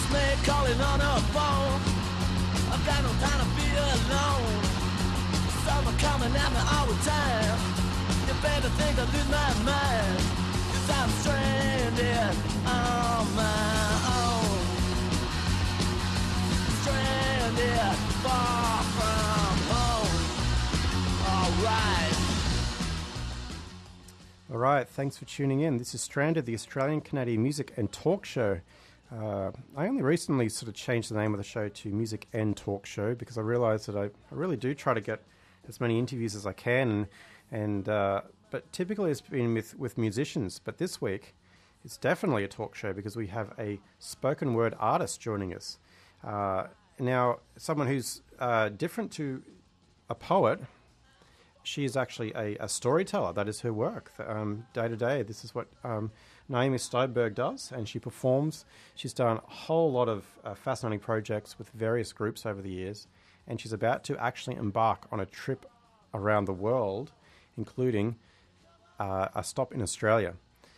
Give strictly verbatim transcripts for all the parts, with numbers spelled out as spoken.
me calling on her phone. I've got no time to be alone. Summer coming at me all the time. You better think I lose my mind, 'cause I'm stranded on my own. Stranded far from home. Alright. Alright, thanks for tuning in. This is Stranded, the Australian Canadian music and talk show. Uh, I only recently sort of changed the name of the show to Music and Talk Show because I realised that I, I really do try to get as many interviews as I can, and, and uh, but typically it's been with, with musicians. But this week it's definitely a talk show because we have a spoken word artist joining us. Uh, now, someone who's uh, different to a poet. She is actually a, a storyteller. That is her work. Um, day to day, this is what um, Naomi Steinberg does, and she performs. She's done a whole lot of uh, fascinating projects with various groups over the years, and she's about to actually embark on a trip around the world, including uh, a stop in Australia.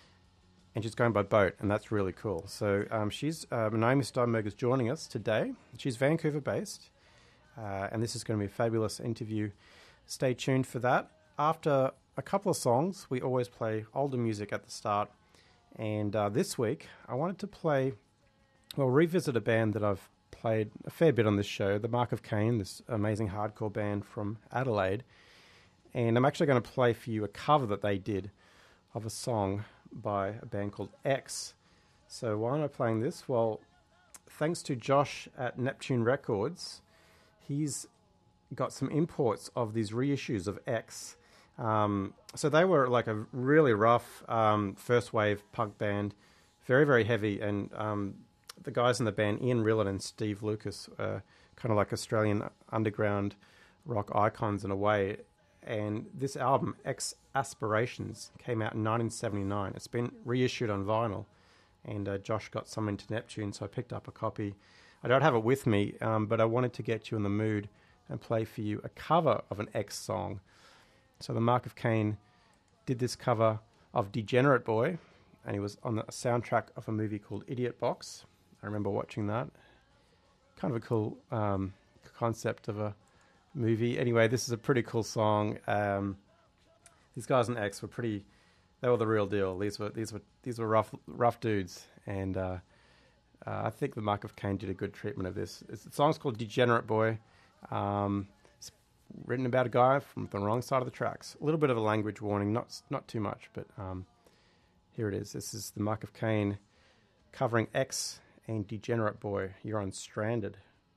And she's going by boat, and that's really cool. So um, she's uh, Naomi Steinberg is joining us today. She's Vancouver-based, uh, and this is going to be a fabulous interview. Stay tuned for that. After a couple of songs, we always play older music at the start. And uh, this week, I wanted to play, well, revisit a band that I've played a fair bit on this show, the Mark of Cain, this amazing hardcore band from Adelaide. And I'm actually going to play for you a cover that they did of a song by a band called X. So why am I playing this? Well, thanks to Josh at Neptune Records, he's got some imports of these reissues of X. Um, so they were like a really rough um, first wave punk band, very, very heavy. And um, the guys in the band, Ian Rillen and Steve Lucas, uh, kind of like Australian underground rock icons in a way. And this album, X Aspirations, came out in nineteen seventy-nine. It's been reissued on vinyl. And uh, Josh got some into Neptune, so I picked up a copy. I don't have it with me, um, but I wanted to get you in the mood and play for you a cover of an X song. So the Mark of Cain did this cover of Degenerate Boy, and he was on the soundtrack of a movie called Idiot Box. I remember watching that. Kind of a cool um, concept of a movie. Anyway, this is a pretty cool song. Um, these guys in X were pretty, they were the real deal. These were these were these were rough rough dudes, and uh, uh, I think the Mark of Cain did a good treatment of this. It's, the song's called Degenerate Boy. Um, it's written about a guy from the wrong side of the tracks. A little bit of a language warning, not not too much, but um, here it is. This is the Mark of Cain covering X and Degenerate Boy. You're on Stranded.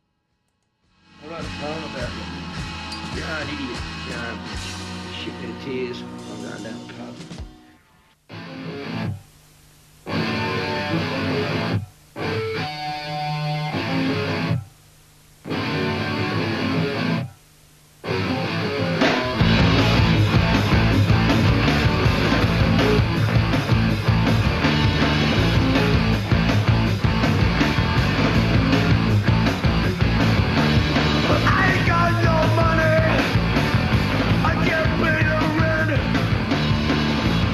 I wrote a poem about you. You're an idiot. You're a bitch. Shit in tears. I'm going down the pub. I can't pay the rent.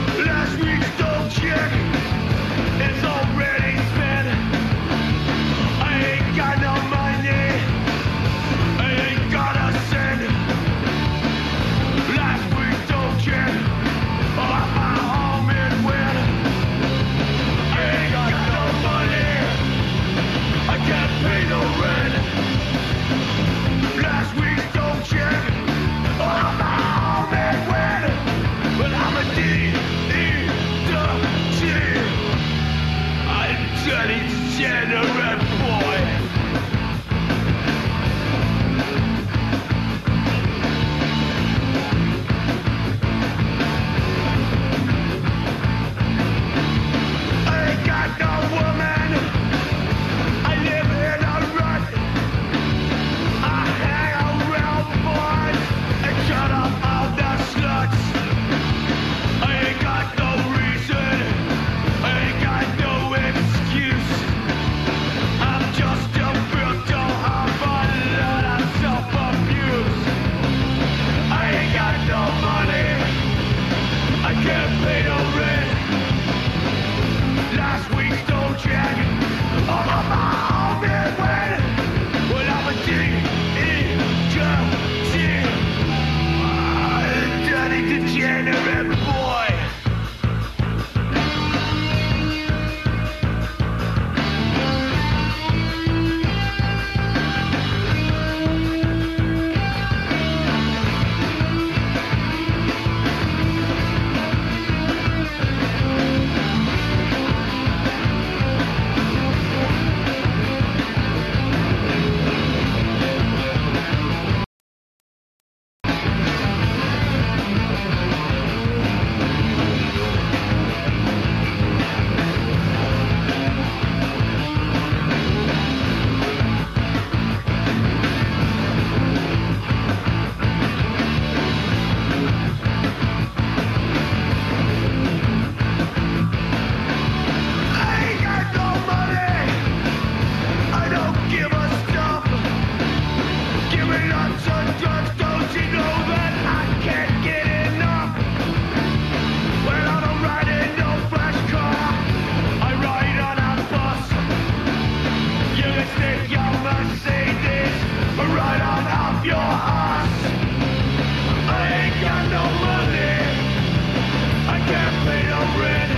stick your Mercedes right on off your ass. I ain't got no money, I can't pay no rent.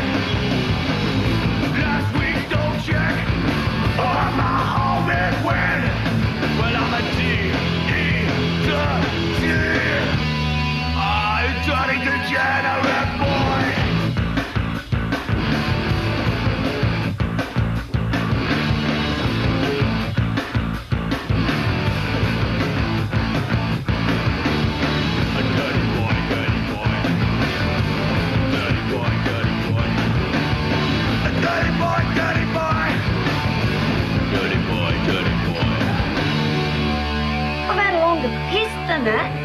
Last week's dough check, or my home is when. Well, I'm a D E D I'm dirty degenerate boy. I've had a longer piss than that.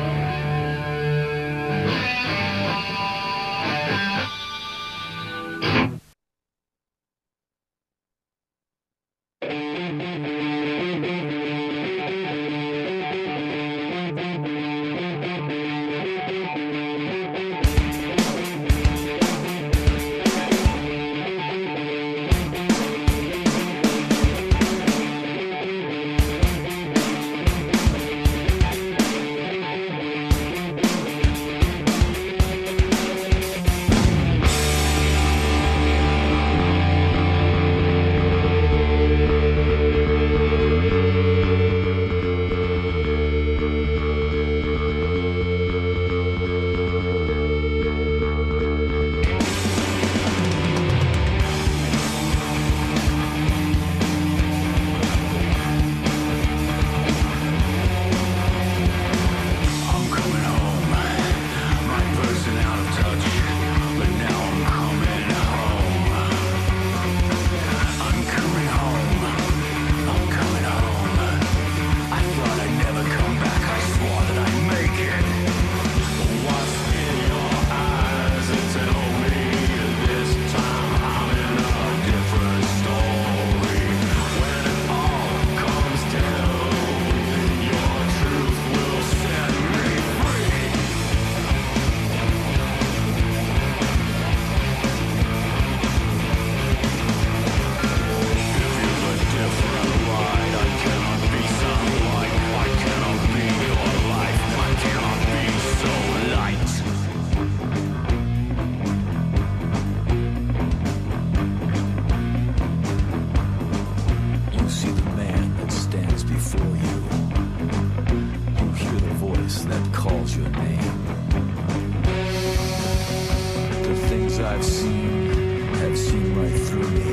I've seen have seen right through me.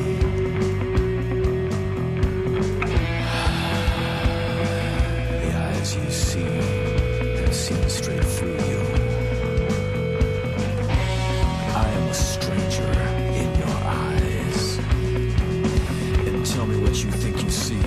The eyes you see have seen straight through you. I am a stranger in your eyes. And tell me what you think you see.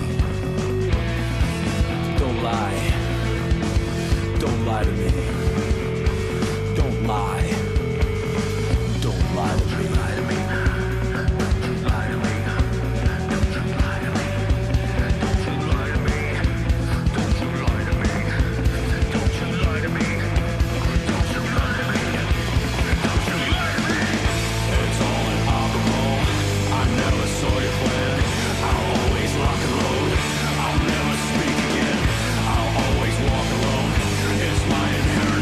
Don't lie. Don't lie to me. Don't lie. Don't lie to me. Lie to me. Don't lie to me. Don't you lie to me. Don't you lie to me. Don't you lie to me. Don't you lie to me. Don't you lie to me. Don't you lie to me. It's all an alcohol. I never saw your plan. I'll always rock and roll. I'll never speak again. I'll always walk alone. It's my inheritance.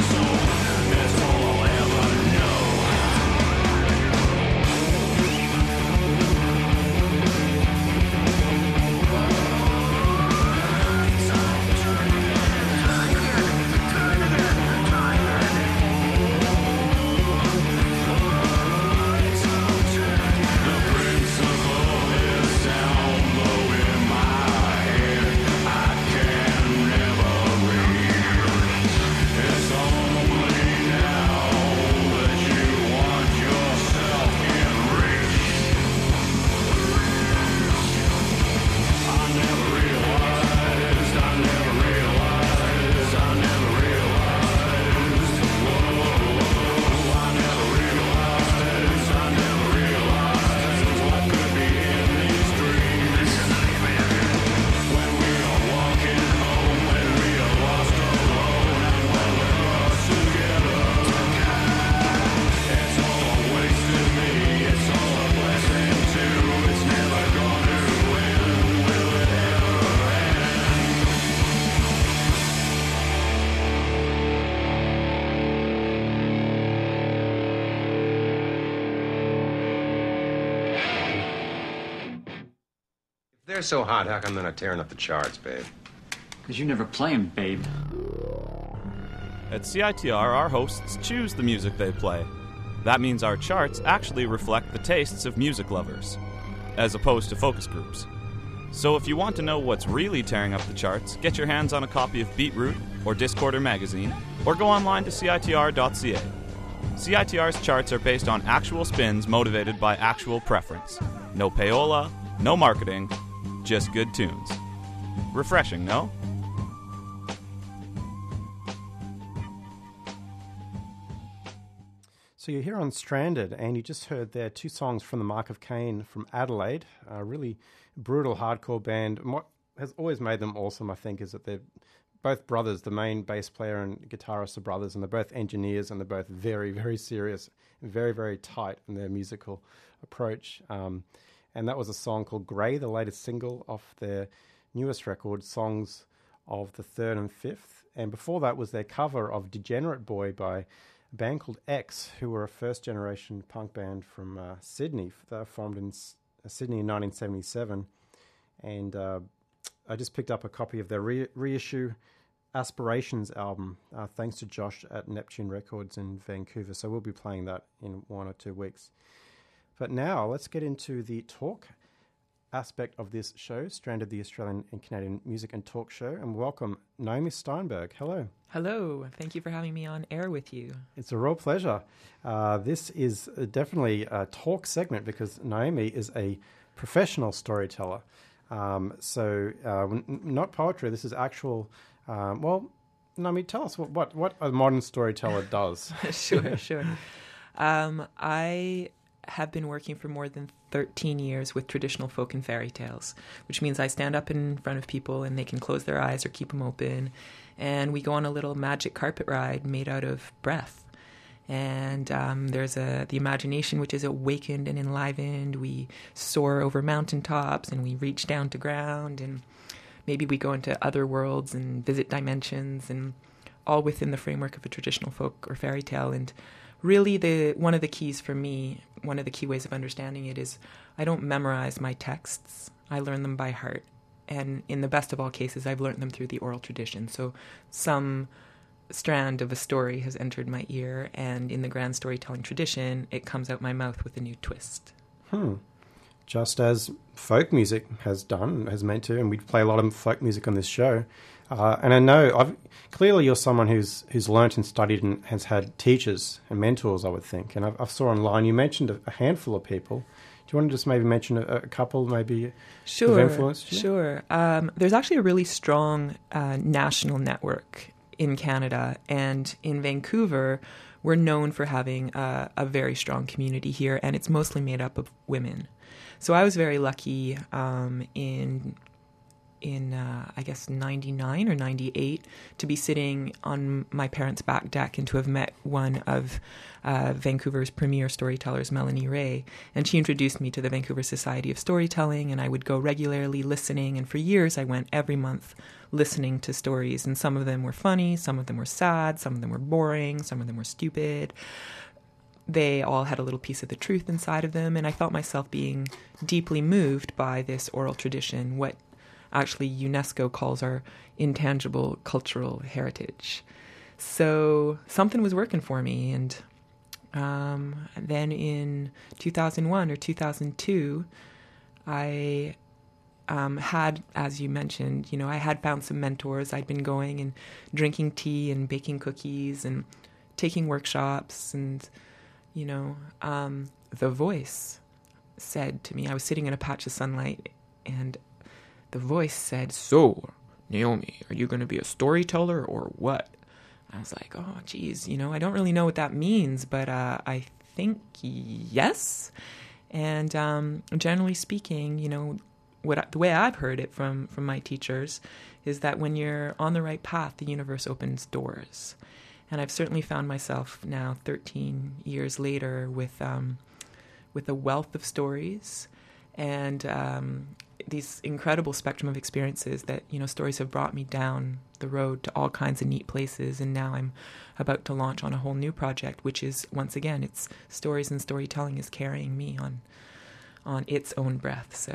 they're so hot, how come they're not tearing up the charts, babe? Because you never play 'em, babe. At C I T R, our hosts choose the music they play. That means our charts actually reflect the tastes of music lovers, as opposed to focus groups. So if you want to know what's really tearing up the charts, get your hands on a copy of Beatroot or Discorder magazine, or go online to C I T R dot C A. C I T R's charts are based on actual spins motivated by actual preference. No payola, no marketing, just good tunes. Refreshing, no? So you're here on Stranded, and you just heard there two songs from the Mark of Cain from Adelaide, a really brutal hardcore band. And what has always made them awesome, I think, is that they're both brothers. The main bass player and guitarist are brothers, and they're both engineers, and they're both very, very serious, very, very tight in their musical approach. Um, and that was a song called Grey, the latest single off their newest record, Songs of the Third and Fifth. And before that was their cover of Degenerate Boy by a band called X, who were a first-generation punk band from uh, Sydney. They were formed in S- Sydney in nineteen seventy-seven. And uh, I just picked up a copy of their re- reissue Aspirations album, uh, thanks to Josh at Neptune Records in Vancouver. So we'll be playing that in one or two weeks. But now let's get into the talk aspect of this show, Stranded, the Australian and Canadian Music and Talk Show, and welcome Naomi Steinberg. Hello. Hello. Thank you for having me on air with you. It's a real pleasure. Uh, this is definitely a talk segment because Naomi is a professional storyteller. Um, so uh, n- not poetry, this is actual, um, well, Naomi, tell us what, what, what a modern storyteller does. Sure, sure. Um, I have been working for more than thirteen years with traditional folk and fairy tales, which means I stand up in front of people and they can close their eyes or keep them open. And we go on a little magic carpet ride made out of breath. And um, there's a the imagination which is awakened and enlivened. We soar over mountaintops and we reach down to ground, and maybe we go into other worlds and visit dimensions, and all within the framework of a traditional folk or fairy tale. And really, the one of the keys for me, one of the key ways of understanding it is I don't memorize my texts. I learn them by heart. And in the best of all cases, I've learned them through the oral tradition. So some strand of a story has entered my ear, and in the grand storytelling tradition, it comes out my mouth with a new twist. Hmm. Just as folk music has done, has meant to, and we play a lot of folk music on this show. Uh, and I know, I've, clearly you're someone who's who's learnt and studied and has had teachers and mentors, I would think. And I, I saw online, you mentioned a, a handful of people. Do you want to just maybe mention a, a couple, maybe, sure, who've influenced you? Sure. Um, there's actually a really strong uh, national network in Canada, and in Vancouver, we're known for having uh, a very strong community here, and it's mostly made up of women. So I was very lucky um, in, in uh, I guess, ninety-nine or ninety-eight to be sitting on my parents' back deck and to have met one of uh, Vancouver's premier storytellers, Melanie Ray. And she introduced me to the Vancouver Society of Storytelling, and I would go regularly listening. And for years, I went every month listening to stories. And some of them were funny, some of them were sad, some of them were boring, some of them were stupid. They all had a little piece of the truth inside of them, and I felt myself being deeply moved by this oral tradition, what actually UNESCO calls our intangible cultural heritage. So something was working for me, and um, then in two thousand one or two thousand two, I um, had, as you mentioned, you know, I had found some mentors. I'd been going and drinking tea and baking cookies and taking workshops, and you know, um, the voice said to me, I was sitting in a patch of sunlight, and the voice said, "So, Naomi, are you going to be a storyteller or what?" I was like, oh, geez, you know, I don't really know what that means, but uh, I think yes. And um, generally speaking, you know, what I, the way I've heard it from, from my teachers is that when you're on the right path, the universe opens doors. And I've certainly found myself now, thirteen years later, with um, with a wealth of stories and um, these incredible spectrum of experiences that, you know, stories have brought me down the road to all kinds of neat places. And now I'm about to launch on a whole new project, which is, once again, it's stories and storytelling is carrying me on on its own breath. So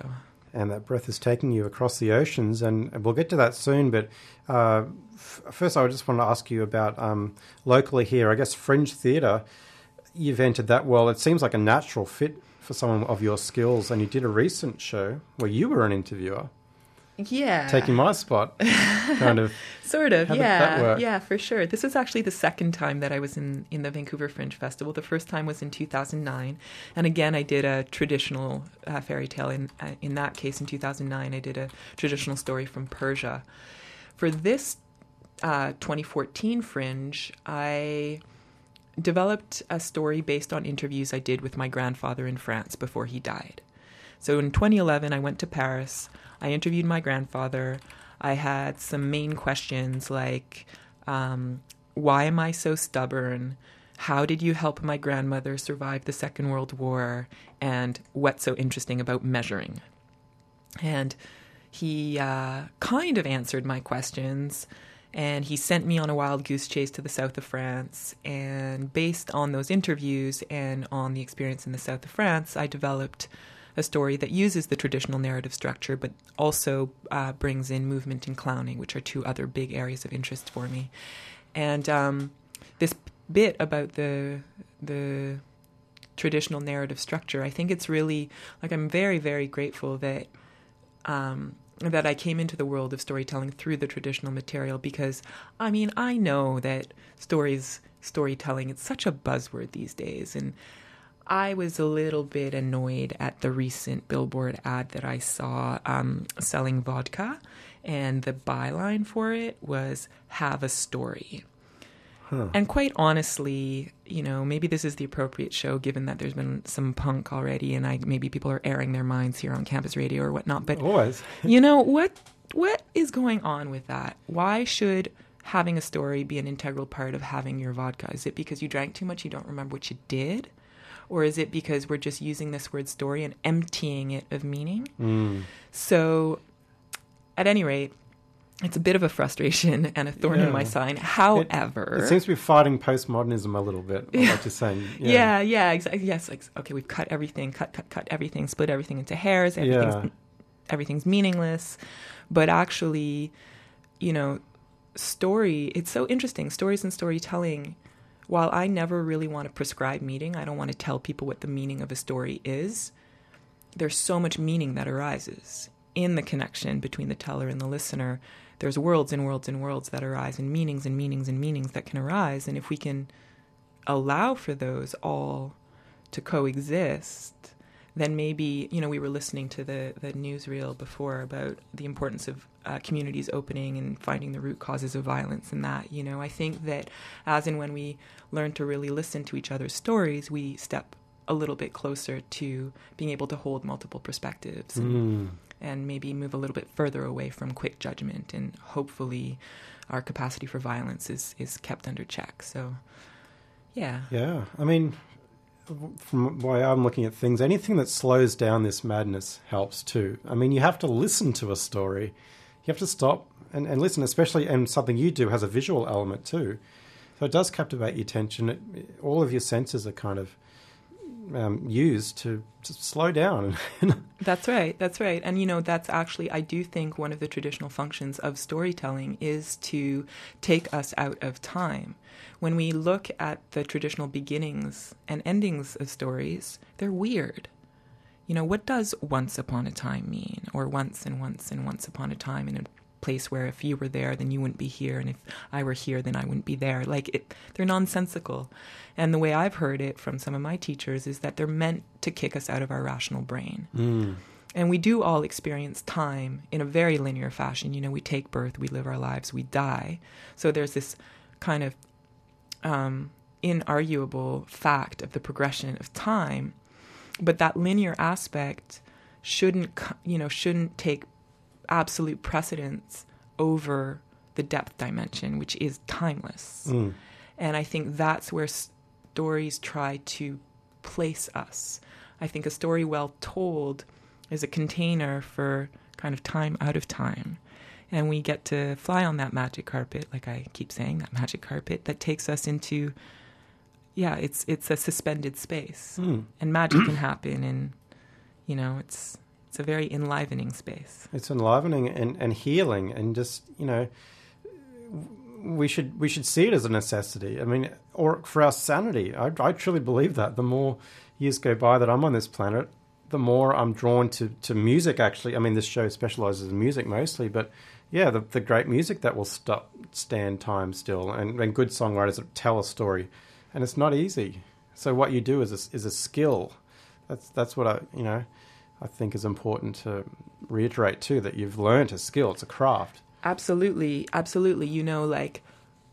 and that breath is taking you across the oceans, and we'll get to that soon. But uh, f- first, I just want to ask you about um, locally here. I guess Fringe Theatre, you've entered that world. It seems like a natural fit for someone of your skills, and you did a recent show where you were an interviewer. Yeah. Taking my spot, kind of. Sort of, How did yeah. that work? Yeah, for sure. This was actually the second time that I was in, in the Vancouver Fringe Festival. The first time was in two thousand nine. And again, I did a traditional uh, fairy tale. In, uh, in that case, in two thousand nine, I did a traditional story from Persia. For this uh, twenty fourteen Fringe, I developed a story based on interviews I did with my grandfather in France before he died. So in twenty eleven, I went to Paris. I interviewed my grandfather. I had some main questions like, um, why am I so stubborn? How did you help my grandmother survive the Second World War? And what's so interesting about measuring? And he uh, kind of answered my questions, and he sent me on a wild goose chase to the south of France. And based on those interviews and on the experience in the south of France, I developed a story that uses the traditional narrative structure, but also uh, brings in movement and clowning, which are two other big areas of interest for me. And um, this bit about the the traditional narrative structure, I think it's really, like, I'm very, very grateful that um, that I came into the world of storytelling through the traditional material, because, I mean, I know that stories, storytelling, it's such a buzzword these days, and I was a little bit annoyed at the recent billboard ad that I saw um, selling vodka, and the byline for it was "Have a Story." Huh. And quite honestly, you know, maybe this is the appropriate show given that there's been some punk already, and I maybe people are airing their minds here on campus radio or whatnot. But always, you know, what what is going on with that? Why should having a story be an integral part of having your vodka? Is it because you drank too much, you don't remember what you did? Or is it because we're just using this word story and emptying it of meaning? Mm. So, at any rate, it's a bit of a frustration and a thorn yeah. in my side. However... It, it seems to be fighting postmodernism a little bit, like yeah. you're saying. Yeah, yeah, yeah exactly. Yes, like, okay, we've cut everything, cut, cut, cut everything, split everything into hairs, everything's, yeah. everything's meaningless. But actually, you know, story, it's so interesting. Stories and storytelling... While I never really want to prescribe meaning, I don't want to tell people what the meaning of a story is, there's so much meaning that arises in the connection between the teller and the listener. There's worlds and worlds and worlds that arise, and meanings and meanings and meanings that can arise. And if we can allow for those all to coexist, then maybe, you know, we were listening to the, the newsreel before about the importance of uh, communities opening and finding the root causes of violence and that, you know. I think that as and when we learn to really listen to each other's stories, we step a little bit closer to being able to hold multiple perspectives and, mm. and maybe move a little bit further away from quick judgment, and hopefully our capacity for violence is, is kept under check. So, yeah. Yeah, I mean... From the way I'm looking at things, anything that slows down this madness helps too. I mean, you have to listen to a story. You have to stop and, and listen, especially, and something you do has a visual element too. So it does captivate your attention. It, all of your senses are kind of um, used to, to slow down. That's right. That's right. And, you know, that's actually, I do think one of the traditional functions of storytelling is to take us out of time. When we look at the traditional beginnings and endings of stories, they're weird. You know, what does once upon a time mean? Or once and once and once upon a time in a place where if you were there, then you wouldn't be here. And if I were here, then I wouldn't be there. Like, it, they're nonsensical. And the way I've heard it from some of my teachers is that they're meant to kick us out of our rational brain. Mm. And we do all experience time in a very linear fashion. You know, we take birth, we live our lives, we die. So there's this kind of Um, inarguable fact of the progression of time, but that linear aspect shouldn't, you know, shouldn't take absolute precedence over the depth dimension, which is timeless. Mm. And I think that's where stories try to place us. I think a story well told is a container for kind of time out of time. And we get to fly on that magic carpet, like I keep saying, that magic carpet that takes us into, yeah, it's it's a suspended space. Mm. And magic can happen, and, you know, it's It's a very enlivening space. It's enlivening and, and healing, and just, you know, we should we should see it as a necessity. I mean, or for our sanity. I, I truly believe that. The more years go by that I'm on this planet, the more I'm drawn to, to music, actually. I mean, this show specializes in music mostly, but yeah, the, the great music that will stop, stand time still, and, and good songwriters that tell a story. And it's not easy. So what you do is a, is a skill. That's that's what I, you know, I think is important to reiterate too, that you've learned a skill. It's a craft. Absolutely. Absolutely. You know, like,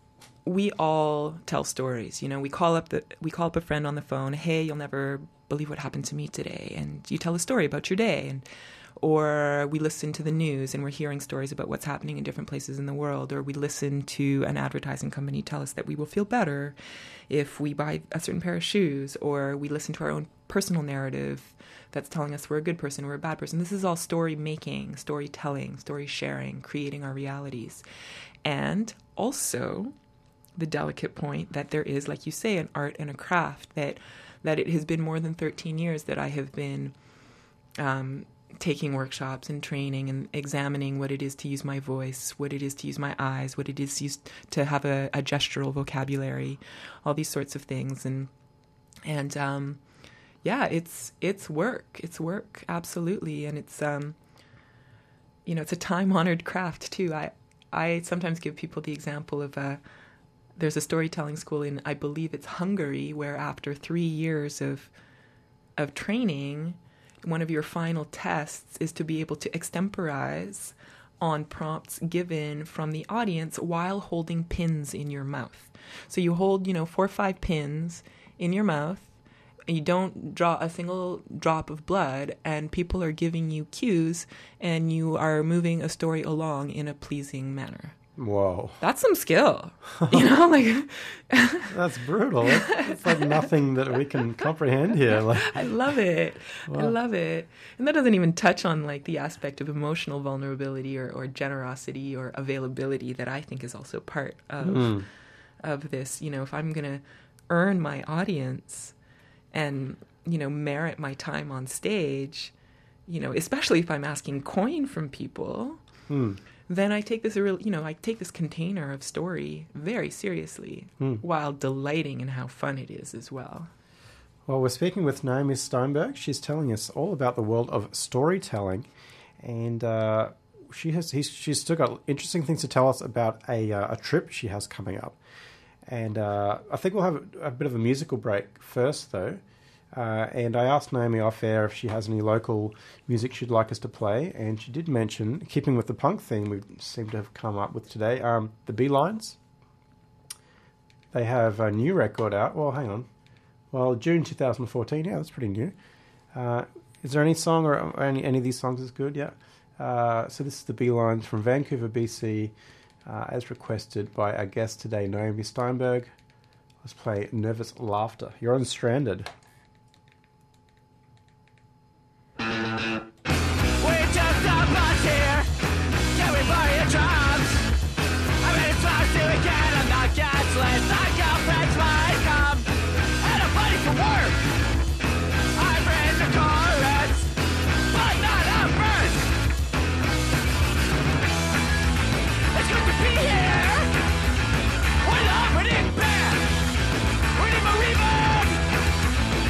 we all tell stories. You know, we call up the we call up a friend on the phone. Hey, you'll never believe what happened to me today. And you tell a story about your day. And or we listen to the news and we're hearing stories about what's happening in different places in the world. Or we listen to an advertising company tell us that we will feel better if we buy a certain pair of shoes. Or we listen to our own personal narrative that's telling us we're a good person, we're a bad person. This is all story making, storytelling, story sharing, creating our realities. And also the delicate point that there is, like you say, an art and a craft, that that it has been more than thirteen years that I have been um, taking workshops and training and examining what it is to use my voice, what it is to use my eyes, what it is to, use, to have a, a gestural vocabulary, all these sorts of things. And, and um, yeah, it's it's work. It's work, absolutely. And it's, um, you know, it's a time-honored craft, too. I, I sometimes give people the example of... Uh, There's a storytelling school in, I believe it's Hungary, where after three years of of training, one of your final tests is to be able to extemporize on prompts given from the audience while holding pins in your mouth. So you hold, you know, four or five pins in your mouth, and you don't draw a single drop of blood, and people are giving you cues, and you are moving a story along in a pleasing manner. Whoa. That's some skill. You know, like that's brutal. It's like nothing that we can comprehend here. Like, I love it. Wow. I love it. And that doesn't even touch on like the aspect of emotional vulnerability or, or generosity or availability that I think is also part of mm. of this. You know, if I'm going to earn my audience and, you know, merit my time on stage, you know, especially if I'm asking coin from people, mm. then I take this, real, you know, I take this container of story very seriously mm. while delighting in how fun it is as well. Well, we're speaking with Naomi Steinberg. She's telling us all about the world of storytelling, and uh, she has he's, she's still got interesting things to tell us about a uh, a trip she has coming up. And uh, I think we'll have a, a bit of a musical break first, though. Uh, and I asked Naomi off air if she has any local music she'd like us to play, and she did mention, keeping with the punk theme we seem to have come up with today, um, the Beelines. They have a new record out. Well, hang on. Well, June twenty fourteen. Yeah, that's pretty new. Uh, is there any song or, or any any of these songs is good? Yeah. Uh, so this is the Beelines from Vancouver, B C, uh, as requested by our guest today, Naomi Steinberg. Let's play Nervous Laughter. You're on Stranded. We need a rebound!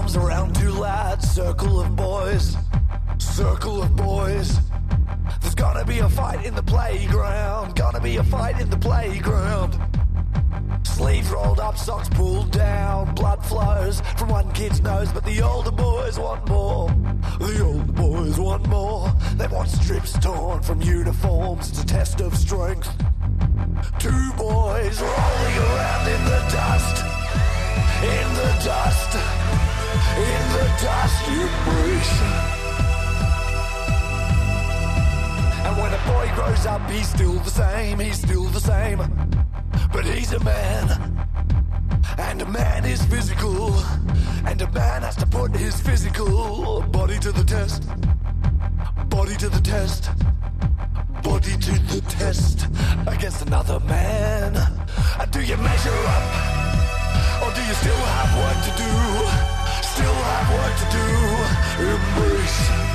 arms around two lads, circle of boys, circle of boys. There's gonna be a fight in the playground, gonna be a fight in the playground. Sleeves rolled up, socks pulled down, blood flows from one kid's nose, but the older boys want more. The older boys want more. They want strips torn from uniforms, it's a test of strength. Two boys rolling around in the dust, in the dust, in the dust you breathe. And when a boy grows up, he's still the same, he's still the same. But he's a man, and a man is physical, and a man has to put his physical body to the test, body to the test, body to the test against another man. And do you measure up, or do you still have work to do, still have work to do? Embrace.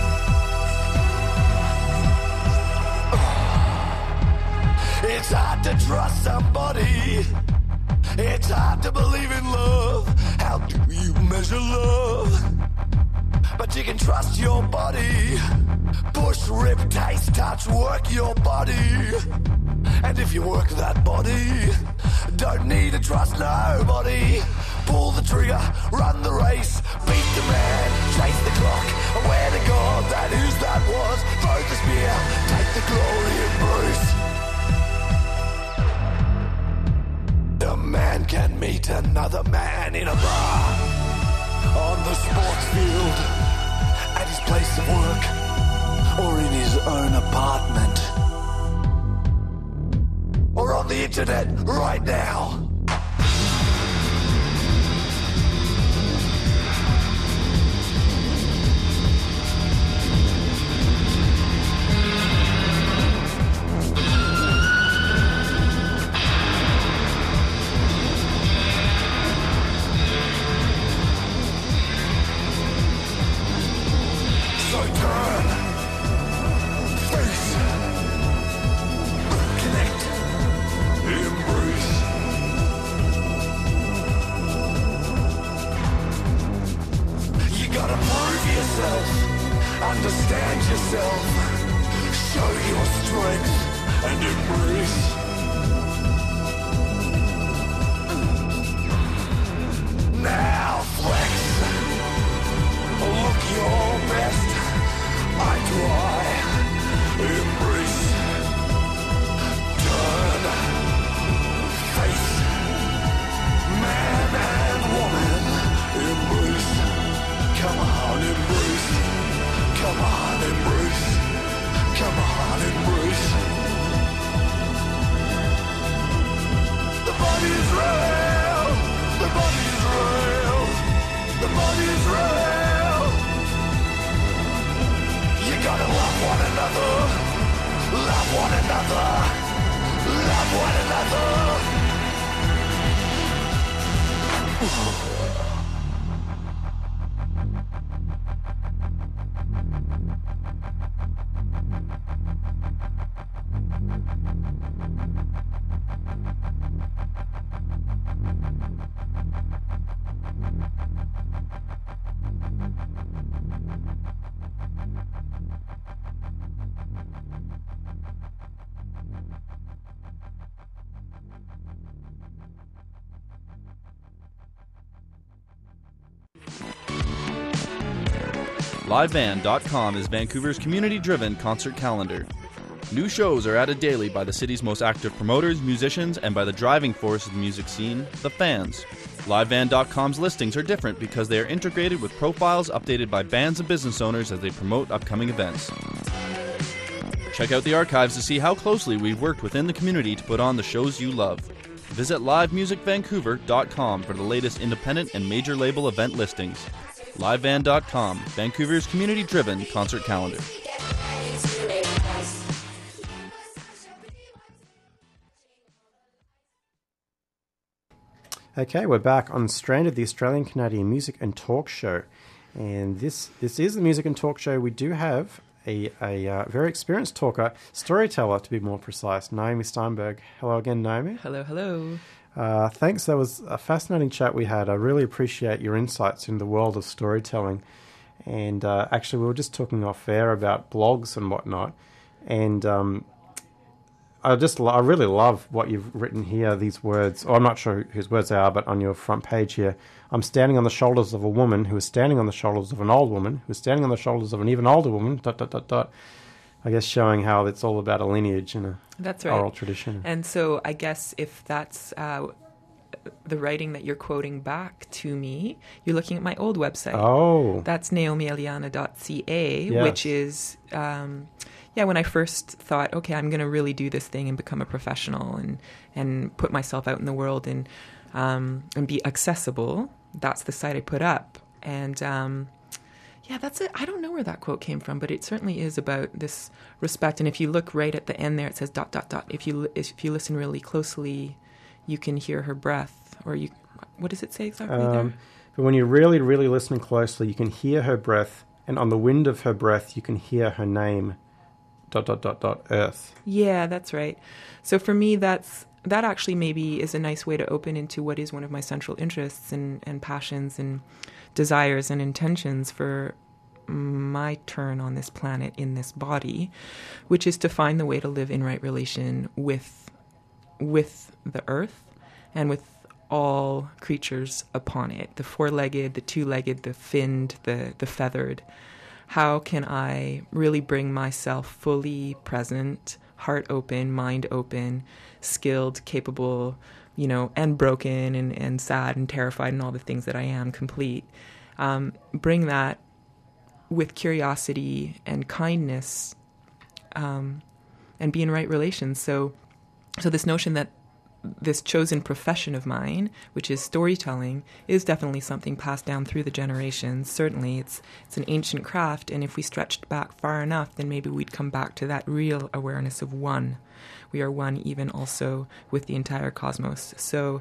It's hard to trust somebody. It's hard to believe in love. How do you measure love? But you can trust your body. Push, rip, taste, touch, work your body. And if you work that body, don't need to trust nobody. Pull the trigger, run the race, beat the man, chase the clock. Aware to God that is, that was. Throw the spear, take the glory, embrace. A man can meet another man in a bar, on the sports field, at his place of work, or in his own apartment, or on the internet right now. Understand yourself, show your strength, and embrace. Now flex, look your best, eye to eye, embrace. Turn, face, man and woman, embrace. Come on, embrace. Come on, embrace. Come on, embrace. The body's real. The body's real. The body's real. You gotta love one another. Love one another. Love one another. live band dot com is Vancouver's community-driven concert calendar. New shows are added daily by the city's most active promoters, musicians, and by the driving force of the music scene, the fans. live band dot com's listings are different because they are integrated with profiles updated by bands and business owners as they promote upcoming events. Check out the archives to see how closely we've worked within the community to put on the shows you love. Visit live music vancouver dot com for the latest independent and major label event listings. live band dot com, Vancouver's community-driven concert calendar. Okay, we're back on Stranded, the Australian Canadian Music and Talk Show. And this this is the Music and Talk Show. We do have a, a uh, very experienced talker, storyteller to be more precise, Naomi Steinberg. Hello again, Naomi. Hello, hello. Uh, thanks. That was a fascinating chat we had. I really appreciate your insights in the world of storytelling. And uh, actually, we were just talking off air about blogs and whatnot. And um, I just, I really love what you've written here, these words. Oh, I'm not sure whose words they are, but on your front page here, I'm standing on the shoulders of a woman who is standing on the shoulders of an old woman who is standing on the shoulders of an even older woman, dot, dot, dot, dot. I guess showing how it's all about a lineage and a that's right. oral tradition. And so I guess if that's uh, the writing that you're quoting back to me, you're looking at my old website. Oh. That's naomi eliana dot c a, Yes. which is, um, yeah, when I first thought, okay, I'm going to really do this thing and become a professional and, and put myself out in the world and, um, and be accessible, that's the site I put up. And, um, yeah, that's it. I don't know where that quote came from, but it certainly is about this respect. And if you look right at the end there, it says dot, dot, dot. If you if you listen really closely, you can hear her breath. Or you, what does it say exactly um, there? But when you really, really listen closely, you can hear her breath. And on the wind of her breath, you can hear her name, dot, dot, dot, dot, earth. Yeah, that's right. So for me, that's that actually maybe is a nice way to open into what is one of my central interests and, and passions and desires and intentions for my turn on this planet in this body, which is to find the way to live in right relation with with the earth and with all creatures upon it, the four-legged, the two-legged, the finned, the, the feathered. How can I really bring myself fully present, heart open, mind open, skilled, capable, you know, and broken and, and sad and terrified and all the things that I am, complete. Um, bring that with curiosity and kindness um, and be in right relations. So, so this notion that this chosen profession of mine, which is storytelling, is definitely something passed down through the generations. Certainly, it's it's an ancient craft, and if we stretched back far enough, then maybe we'd come back to that real awareness of one. We are one even also with the entire cosmos. So,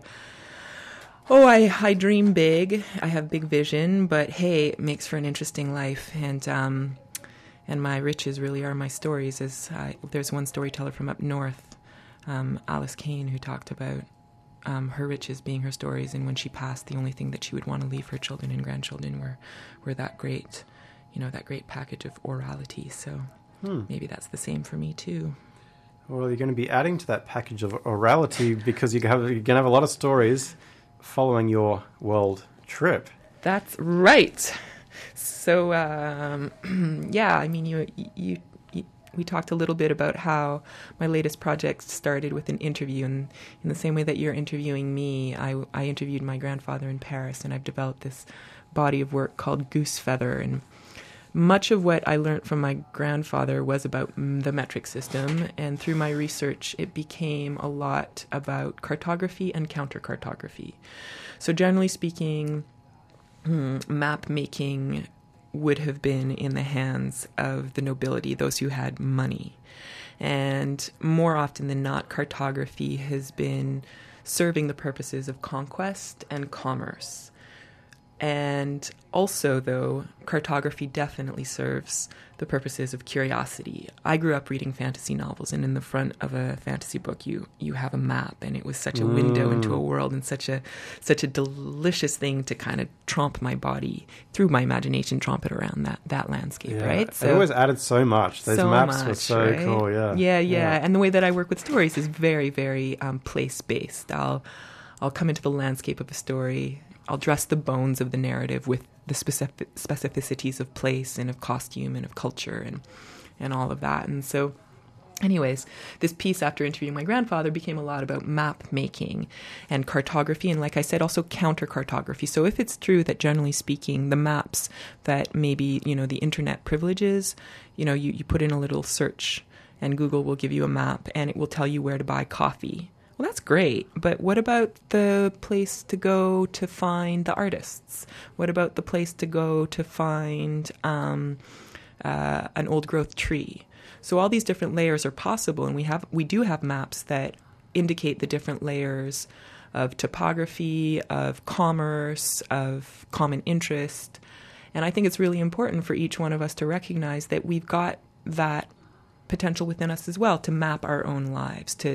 oh, I, I dream big. I have big vision, but hey, it makes for an interesting life, and um, and my riches really are my stories. As I, there's one storyteller from up north, Um, Alice Kane, who talked about um, her riches being her stories, and when she passed, the only thing that she would want to leave her children and grandchildren were, were that great, you know, that great package of orality. So hmm. maybe that's the same for me too. Well, you're going to be adding to that package of orality because you have, you're going to have a lot of stories following your world trip. That's right. So um, yeah, I mean, you you. We talked a little bit about how my latest project started with an interview, and in the same way that you're interviewing me, I, I interviewed my grandfather in Paris, and I've developed this body of work called Goose Feather. And much of what I learned from my grandfather was about the metric system, and through my research, it became a lot about cartography and counter-cartography. So generally speaking, map making would have been in the hands of the nobility, those who had money. And more often than not, cartography has been serving the purposes of conquest and commerce. And also, though, cartography definitely serves the purposes of curiosity. I grew up reading fantasy novels, and in the front of a fantasy book, you you have a map, and it was such a mm. window into a world, and such a such a delicious thing to kind of tromp my body through my imagination, tromp it around that that landscape, yeah. right? So, it always added so much. Those so maps much, were so right? cool, yeah. yeah. Yeah, yeah. And the way that I work with stories is very, very um, place-based. I'll I'll come into the landscape of a story. I'll dress the bones of the narrative with the specific specificities of place and of costume and of culture and and all of that. And so, anyways, this piece after interviewing my grandfather became a lot about map making and cartography, and like I said, also counter-cartography. So if it's true that generally speaking, the maps that maybe, you know, the internet privileges, you know, you, you put in a little search and Google will give you a map and it will tell you where to buy coffee. Well, that's great, but what about the place to go to find the artists? What about the place to go to find um, uh, an old-growth tree? So all these different layers are possible, and we have we do have maps that indicate the different layers of topography, of commerce, of common interest. And I think it's really important for each one of us to recognize that we've got that potential within us as well to map our own lives, to to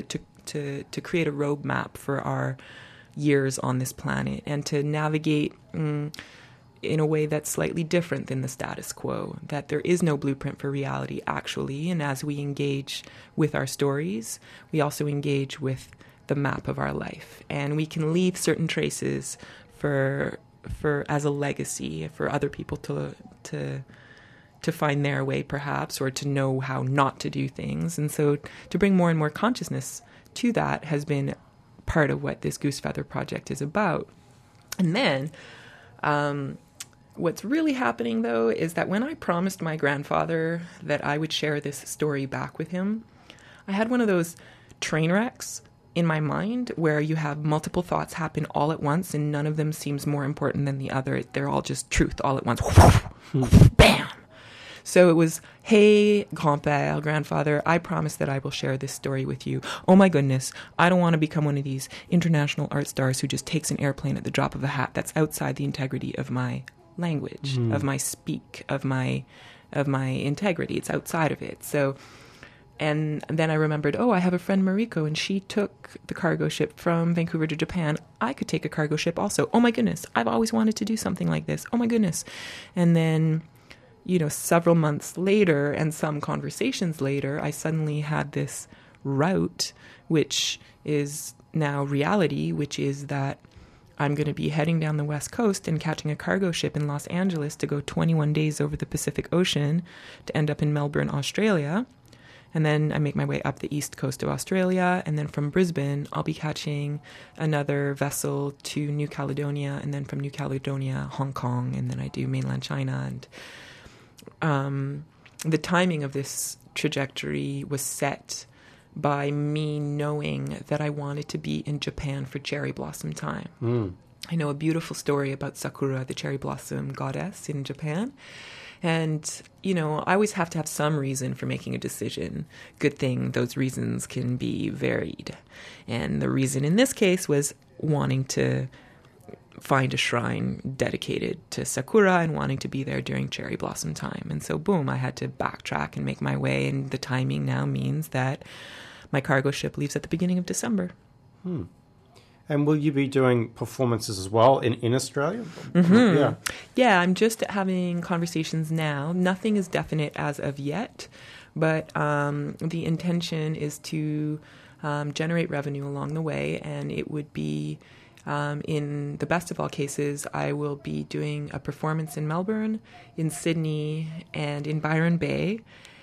to, to create a roadmap for our years on this planet and to navigate mm, in a way that's slightly different than the status quo, that there is no blueprint for reality, actually. And as we engage with our stories, we also engage with the map of our life. And we can leave certain traces for for as a legacy for other people to to to find their way, perhaps, or to know how not to do things. And so to bring more and more consciousness to that has been part of what this Goose Feather Project is about. And then um, what's really happening, though, is that when I promised my grandfather that I would share this story back with him, I had one of those train wrecks in my mind where you have multiple thoughts happen all at once and none of them seems more important than the other. They're all just truth all at once. Bam! So it was, hey, grand-père, grandfather, I promise that I will share this story with you. Oh my goodness, I don't want to become one of these international art stars who just takes an airplane at the drop of a hat. That's outside the integrity of my language, mm. of my speak, of my of my integrity. It's outside of it. So, and then I remembered, oh, I have a friend, Mariko, and she took the cargo ship from Vancouver to Japan. I could take a cargo ship also. Oh my goodness, I've always wanted to do something like this. Oh my goodness. And then, you know, several months later and some conversations later, I suddenly had this route, which is now reality, which is that I'm going to be heading down the West Coast and catching a cargo ship in Los Angeles to go twenty-one days over the Pacific Ocean to end up in Melbourne, Australia. And then I make my way up the east coast of Australia. And then from Brisbane, I'll be catching another vessel to New Caledonia. And then from New Caledonia, Hong Kong. And then I do mainland China. And um, the timing of this trajectory was set by me knowing that I wanted to be in Japan for cherry blossom time. Mm. I know a beautiful story about Sakura, the cherry blossom goddess in Japan. And, you know, I always have to have some reason for making a decision. Good thing those reasons can be varied. And the reason in this case was wanting to find a shrine dedicated to Sakura and wanting to be there during cherry blossom time. And so, boom, I had to backtrack and make my way. And the timing now means that my cargo ship leaves at the beginning of December. Hmm. And will you be doing performances as well in, in Australia? Mm-hmm. Yeah. Yeah, I'm just having conversations now. Nothing is definite as of yet, but um, the intention is to um, generate revenue along the way, and it would be, um, in the best of all cases, I will be doing a performance in Melbourne, in Sydney, and in Byron Bay.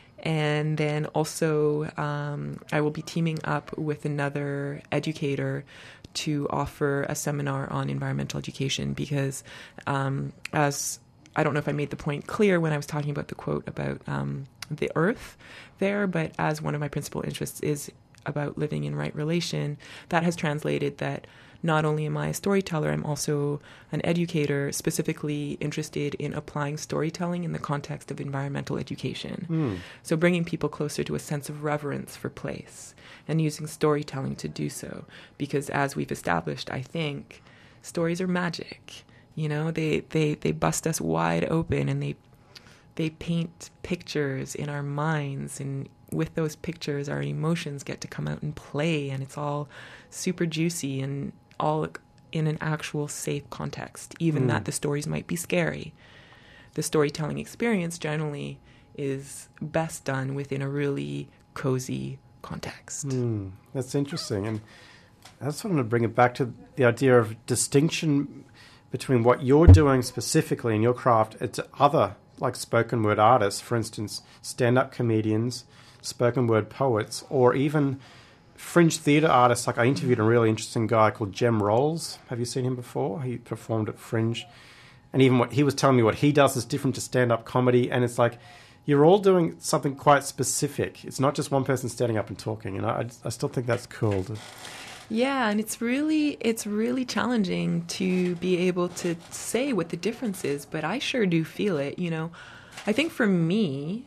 And then also um, I will be teaming up with another educator to offer a seminar on environmental education because um, as I don't know if I made the point clear when I was talking about the quote about um, the earth there, but as one of my principal interests is about living in right relation, that has translated that not only am I a storyteller, I'm also an educator specifically interested in applying storytelling in the context of environmental education. Mm. So bringing people closer to a sense of reverence for place and using storytelling to do so. Because as we've established, I think stories are magic. You know, they, they, they bust us wide open and they they paint pictures in our minds, and with those pictures, our emotions get to come out and play, and it's all super juicy and all in an actual safe context, even mm. that the stories might be scary. The storytelling experience generally is best done within a really cozy context. Mm, that's interesting. And I just wanted to bring it back to the idea of distinction between what you're doing specifically in your craft and to other, like spoken word artists, for instance, stand-up comedians, spoken word poets, or even fringe theatre artists. Like I interviewed a really interesting guy called Jem Rolls. Have you seen him before? He performed at Fringe. And even what he was telling me what he does is different to stand-up comedy. And it's like, you're all doing something quite specific. It's not just one person standing up and talking. And I, I still think that's cool. To... Yeah, and it's really it's really challenging to be able to say what the difference is, but I sure do feel it, you know. I think for me,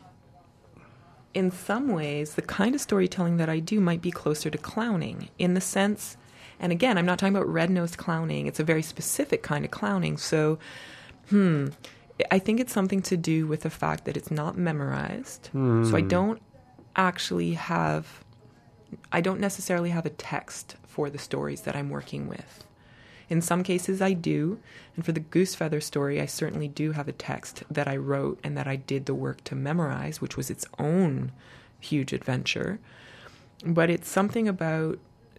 in some ways, the kind of storytelling that I do might be closer to clowning in the sense, and again, I'm not talking about red-nosed clowning. It's a very specific kind of clowning. So, hmm, I think it's something to do with the fact that it's not memorized. Mm. So I don't actually have I don't necessarily have a text for the stories that I'm working with. In some cases I do, and for the Goosefeather story, I certainly do have a text that I wrote and that I did the work to memorize, which was its own huge adventure. But it's something about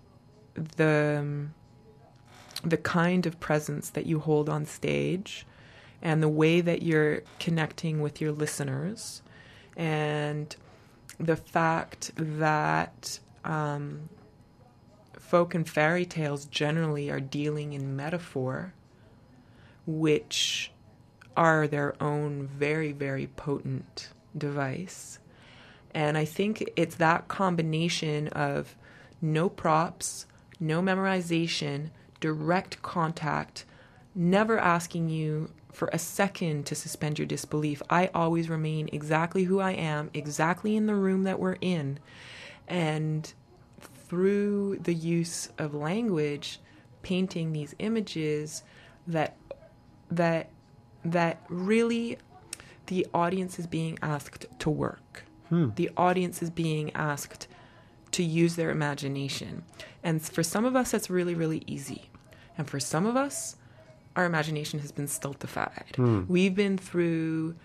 the the kind of presence that you hold on stage and the way that you're connecting with your listeners, and the fact that um, folk and fairy tales generally are dealing in metaphor, which are their own very, very potent device. And I think it's that combination of no props, no memorization, direct contact, never asking you for a second to suspend your disbelief. I always remain exactly who I am, exactly in the room that we're in. And through the use of language, painting these images that that that really the audience is being asked to work. Hmm. The audience is being asked to use their imagination. And for some of us, that's really, really easy. And for some of us, our imagination has been stultified. Hmm. We've been through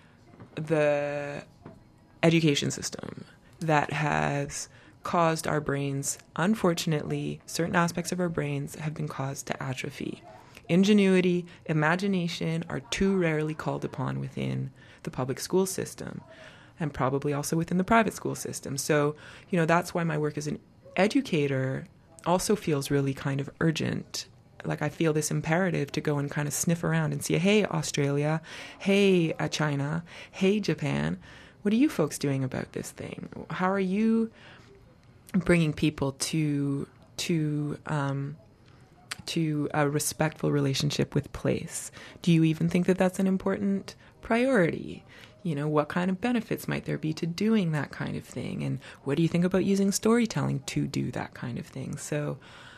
the education system that has caused our brains, unfortunately, certain aspects of our brains have been caused to atrophy. Ingenuity, imagination are too rarely called upon within the public school system, and probably also within the private school system. So, you know, that's why my work as an educator also feels really kind of urgent. Like I feel this imperative to go and kind of sniff around and see, hey, Australia, hey, uh, China, hey, Japan, what are you folks doing about this thing? How are you bringing people to to um, to a respectful relationship with place? Do you even think that that's an important priority? You know, what kind of benefits might there be to doing that kind of thing? And what do you think about using storytelling to do that kind of thing? So,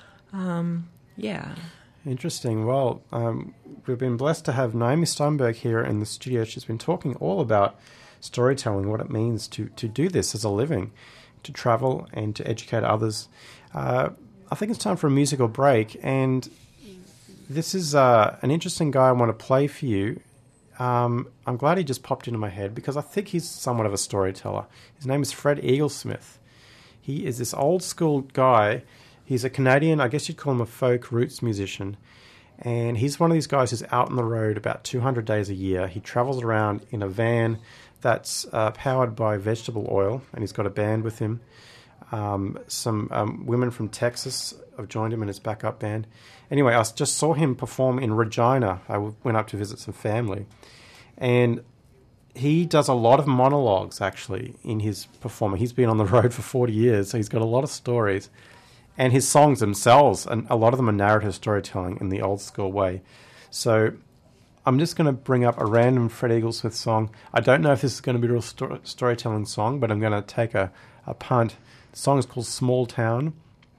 um, yeah. Interesting. Well, um, we've been blessed to have Naomi Steinberg here in the studio. She's been talking all about storytelling, what it means to, to do this as a living, to travel and to educate others. Uh, I think it's time for a musical break, and this is uh, an interesting guy I want to play for you. Um, I'm glad he just popped into my head because I think he's somewhat of a storyteller. His name is Fred Eaglesmith. He is this old school guy. He's a Canadian, I guess you'd call him a folk roots musician. And he's one of these guys who's out on the road about two hundred days a year. He travels around in a van that's uh, powered by vegetable oil, and he's got a band with him. Um, some um, women from Texas have joined him in his backup band. Anyway, I just saw him perform in Regina. I went up to visit some family. And he does a lot of monologues, actually, in his performing. He's been on the road for forty years, so he's got a lot of stories. And his songs themselves, and a lot of them are narrative storytelling in the old school way. So I'm just going to bring up a random Fred Eaglesmith song. I don't know if this is going to be a real sto- storytelling song, but I'm going to take a, a punt. The song is called Small Town.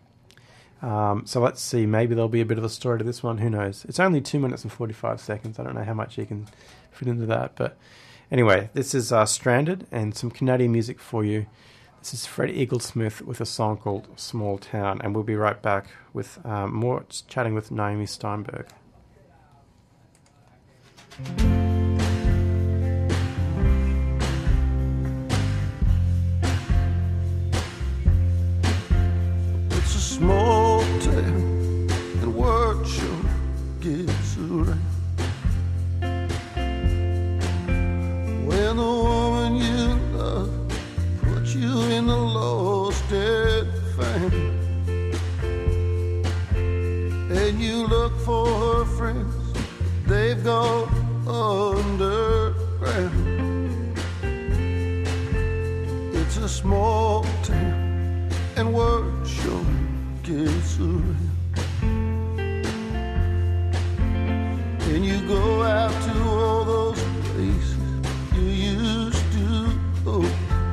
Um, so let's see, maybe there'll be a bit of a story to this one, who knows. It's only two minutes and forty-five seconds. I don't know how much you can fit into that. But anyway, this is uh, Stranded and some Canadian music for you. This is Fred Eaglesmith with a song called Small Town, and we'll be right back with um, more chatting with Naomi Steinberg. It's a small town, and word sure gets around. When the woman you love puts you in the lost and found, and you look for her friends, they've gone underground. It's a small town, and word sure gets around. And you go out to all those places you used to go,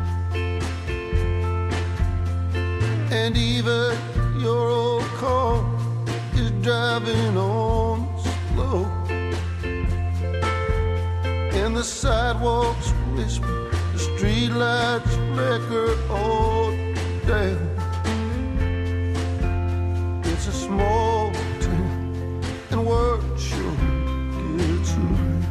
and even your old car is driving on slow, and the sidewalks whisper, the streetlights flicker all down. small town, and word sure gets around.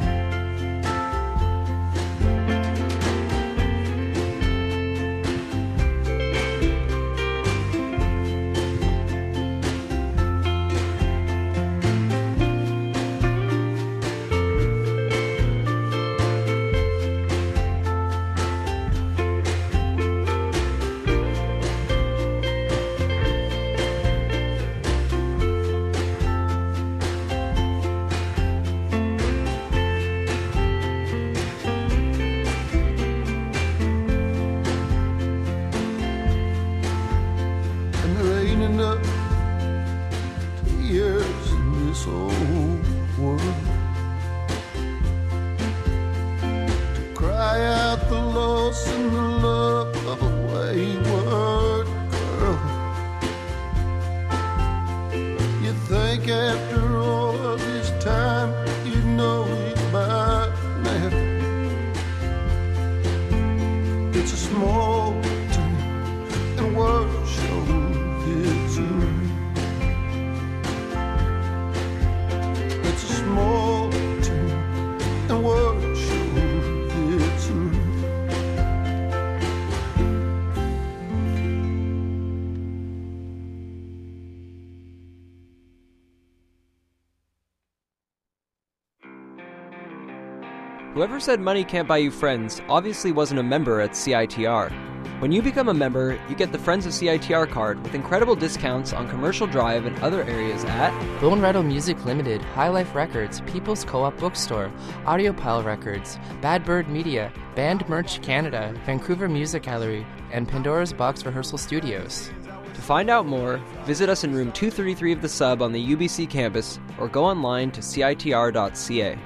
Whoever said money can't buy you friends obviously wasn't a member at C I T R. When you become a member, you get the Friends of C I T R card with incredible discounts on Commercial Drive and other areas at Bone Rattle Music Limited, High Life Records, People's Co-op Bookstore, Audiopile Records, Bad Bird Media, Band Merch Canada, Vancouver Music Gallery, and Pandora's Box Rehearsal Studios. To find out more, visit us in room two thirty-three of the Sub on the U B C campus or go online to C I T R dot C A.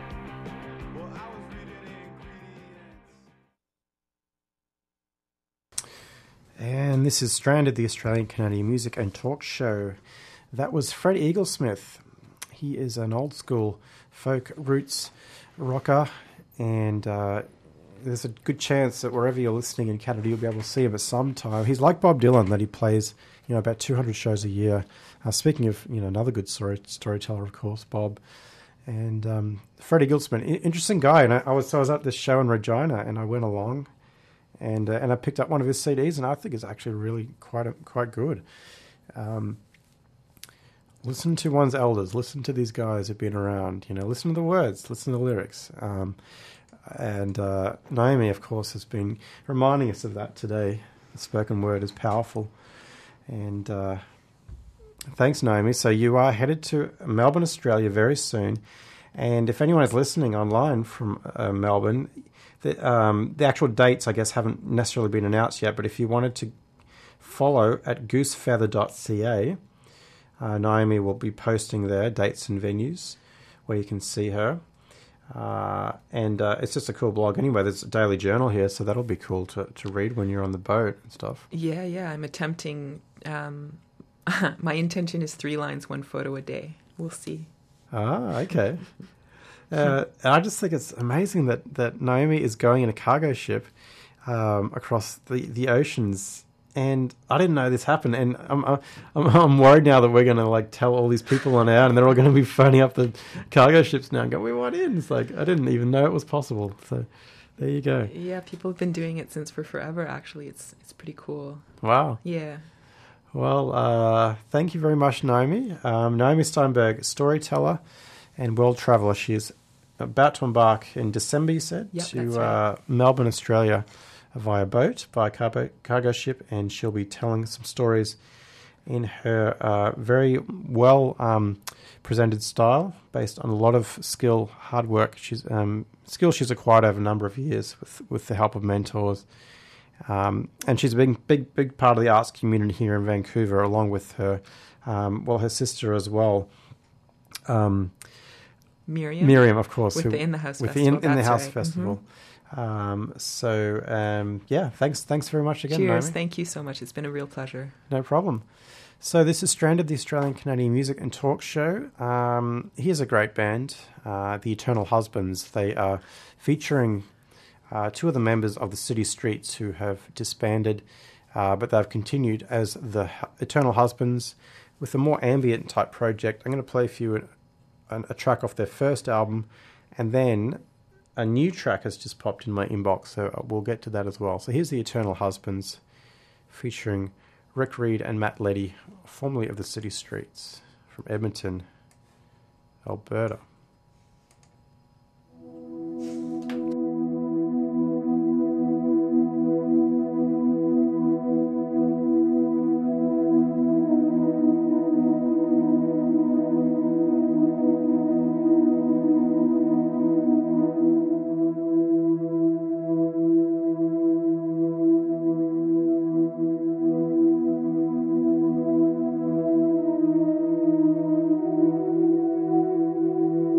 And this is Stranded, the Australian Canadian Music and Talk Show. That was Fred Eaglesmith. He is an old school folk roots rocker, and uh, there's a good chance that wherever you're listening in Canada, you'll be able to see him at some time. He's like Bob Dylan, that he plays, you know, about two hundred shows a year. Uh, speaking of, you know, another good story storyteller, of course, Bob. And um, Fred Eaglesmith, interesting guy. And I, I was I was at this show in Regina, and I went along. And uh, and I picked up one of his C Ds, and I think it's actually really quite a, quite good. Um, listen to one's elders. Listen to these guys who've been around. You know, listen to the words. Listen to the lyrics. Um, and uh, Naomi, of course, has been reminding us of that today. The spoken word is powerful. And uh, thanks, Naomi. So you are headed to Melbourne, Australia very soon. And if anyone is listening online from uh, Melbourne, The, um, the actual dates, I guess, haven't necessarily been announced yet, but if you wanted to follow at goosefeather dot c a, uh, Naomi will be posting there dates and venues where you can see her. Uh, and uh, it's just a cool blog anyway. There's a daily journal here, so that'll be cool to, to read when you're on the boat and stuff. Yeah, yeah. I'm attempting... Um, my intention is three lines, one photo a day. We'll see. Ah, okay. Uh, and I just think it's amazing that, that Naomi is going in a cargo ship um, across the, the oceans, and I didn't know this happened. And I'm I'm, I'm worried now that we're going to like tell all these people on out, and they're all going to be phoning up the cargo ships now and go, "We want in." It's like I didn't even know it was possible. So there you go. Yeah, people have been doing it since for forever. Actually, it's it's pretty cool. Wow. Yeah. Well, uh, thank you very much, Naomi. Um, Naomi Steinberg, storyteller and world traveller. She is about to embark in December, you said, yep, to right. uh, Melbourne, Australia, via boat, by cargo, cargo ship, and she'll be telling some stories in her uh, very well um, presented style, based on a lot of skill, hard work. She's um, skill she's acquired over a number of years with with the help of mentors, um, and she's a big, big, big part of the arts community here in Vancouver, along with her, um, well, her sister as well. Um, Miriam. Miriam, of course. With who, the In the House with Festival. the In, in the House right. Festival. Mm-hmm. Um, so, um, yeah, thanks thanks very much again, Cheers. Naomi. Thank you so much. It's been a real pleasure. No problem. So this is Stranded, the Australian Canadian Music and Talk Show. Um, here's a great band, uh, the Eternal Husbands. They are featuring uh, two of the members of the City Streets who have disbanded, uh, but they've continued as the Eternal Husbands. with a more ambient type project. I'm going to play for you a, a track off their first album, and then a new track has just popped in my inbox, so we'll get to that as well. So here's The Eternal Husbands, featuring Rick Reed and Matt Leddy, formerly of the City Streets, from Edmonton, Alberta. Thank you.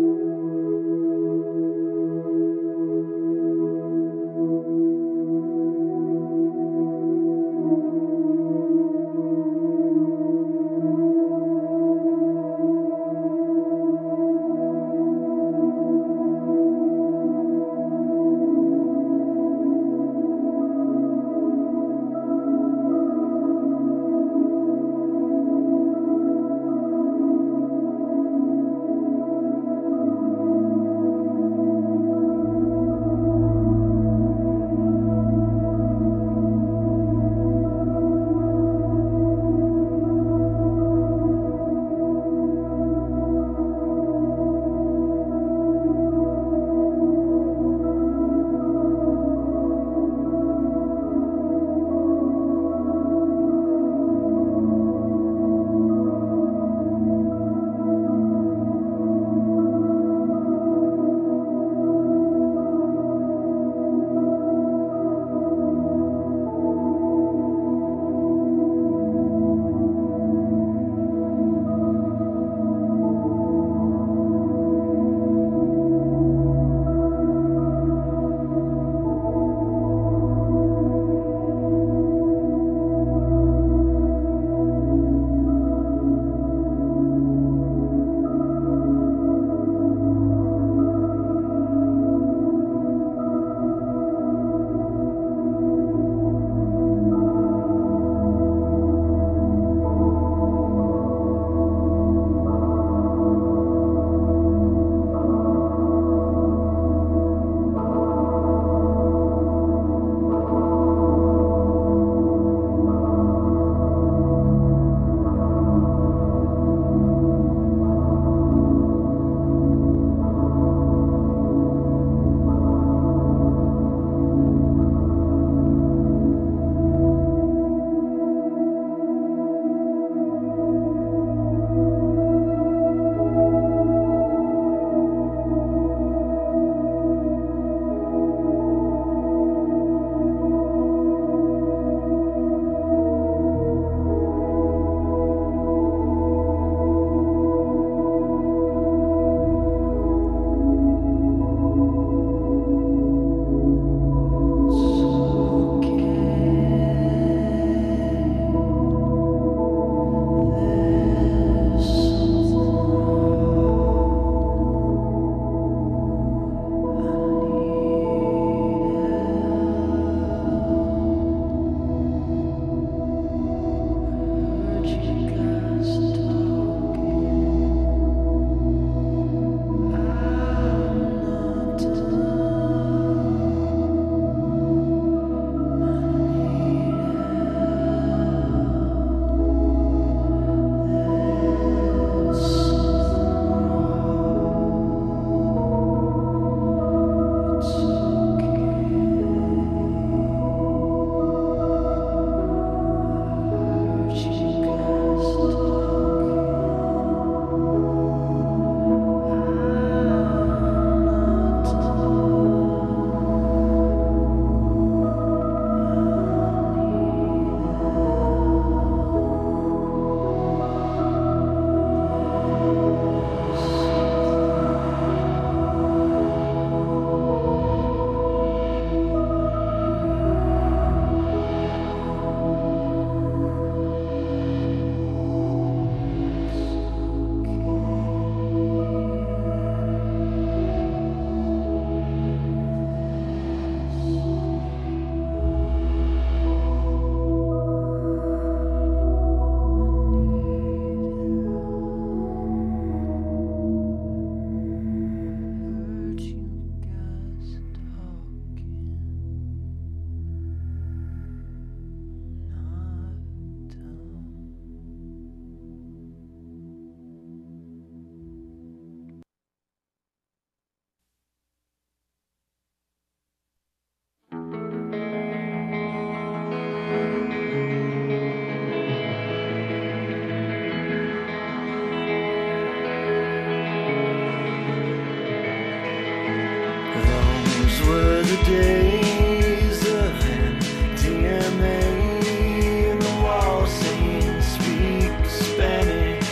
were the days of M D M A and the wall saying speak Spanish.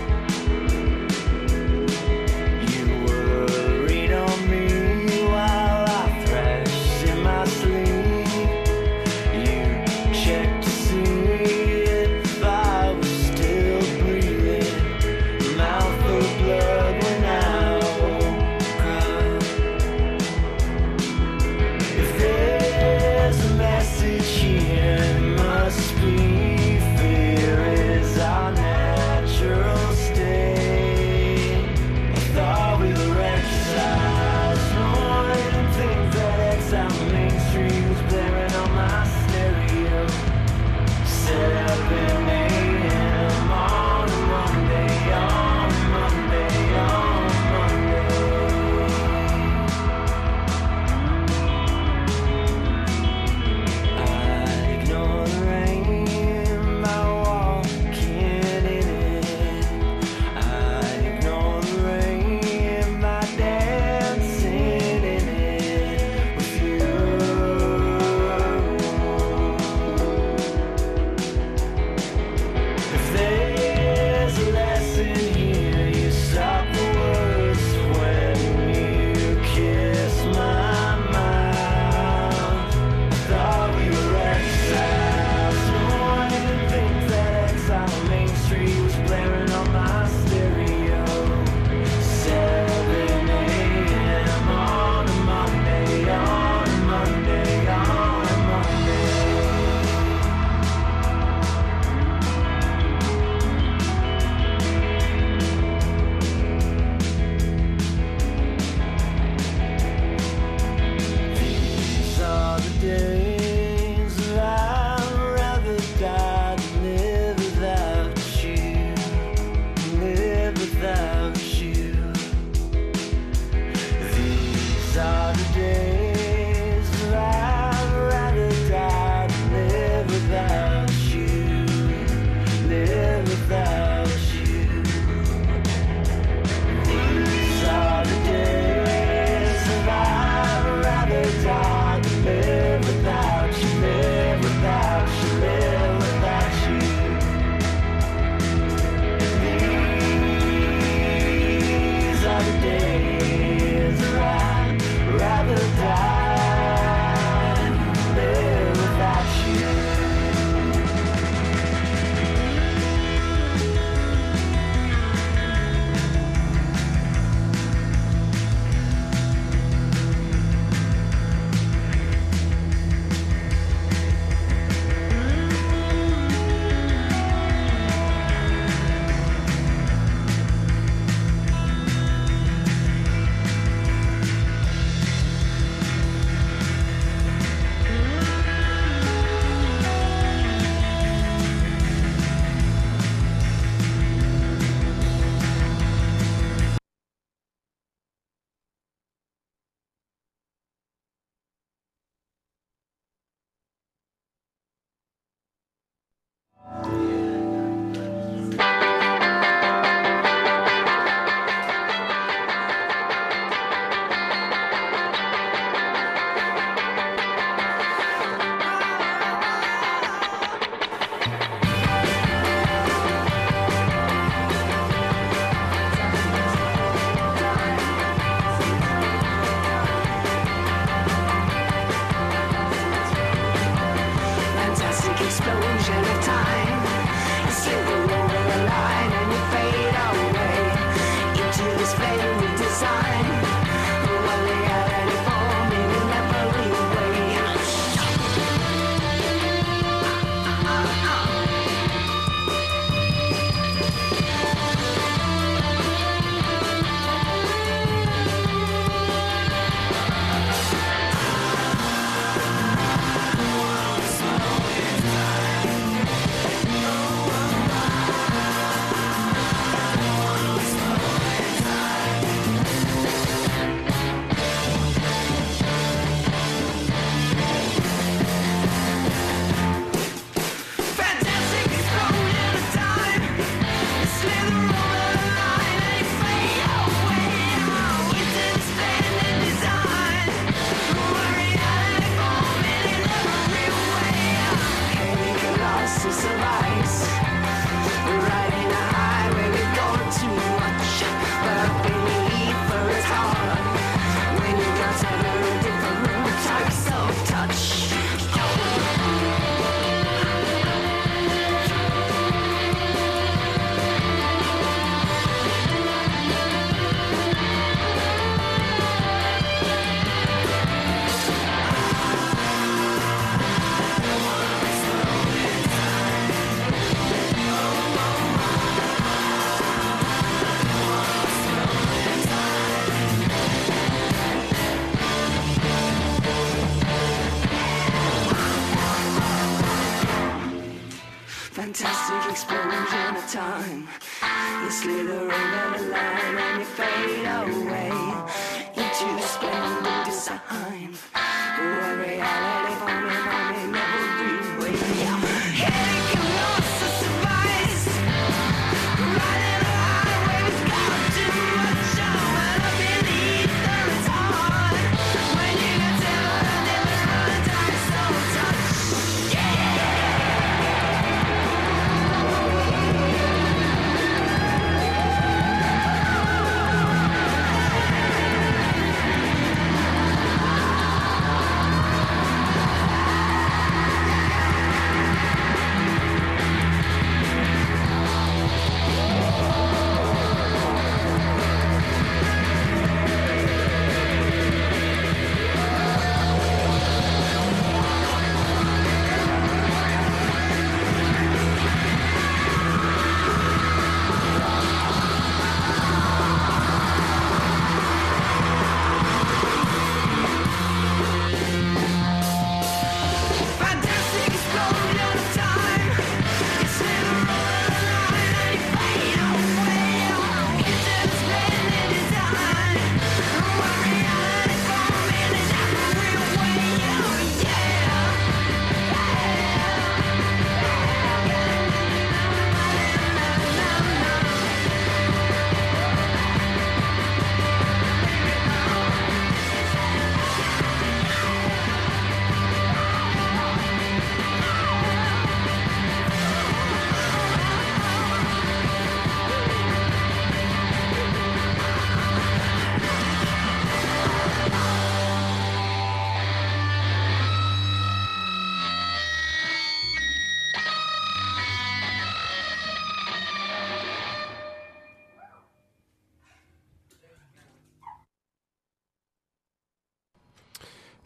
You worried on me while I thrashed in my sleep. You checked to see if I was still breathing. Mouth of blood when I woke up. If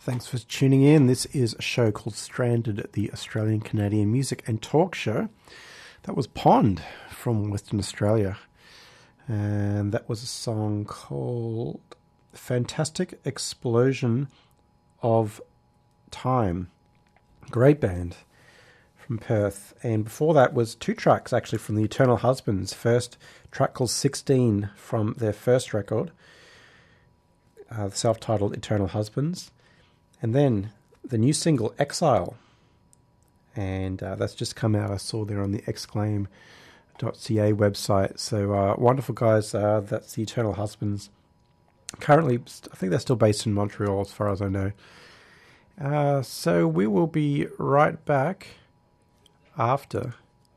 Thanks for tuning in. This is a show called Stranded, the Australian Canadian Music and Talk Show. That was Pond from Western Australia. And that was a song called Fantastic Explosion of Time. Great band from Perth. And before that was two tracks actually from the Eternal Husbands. First track called sixteen from their first record, uh, self-titled Eternal Husbands. And then the new single, Exile. And uh, that's just come out. I saw there on the exclaim dot c a website. So uh, wonderful guys. Uh, that's the Eternal Husbands. Currently, I think they're still based in Montreal as far as I know. Uh, so we will be right back after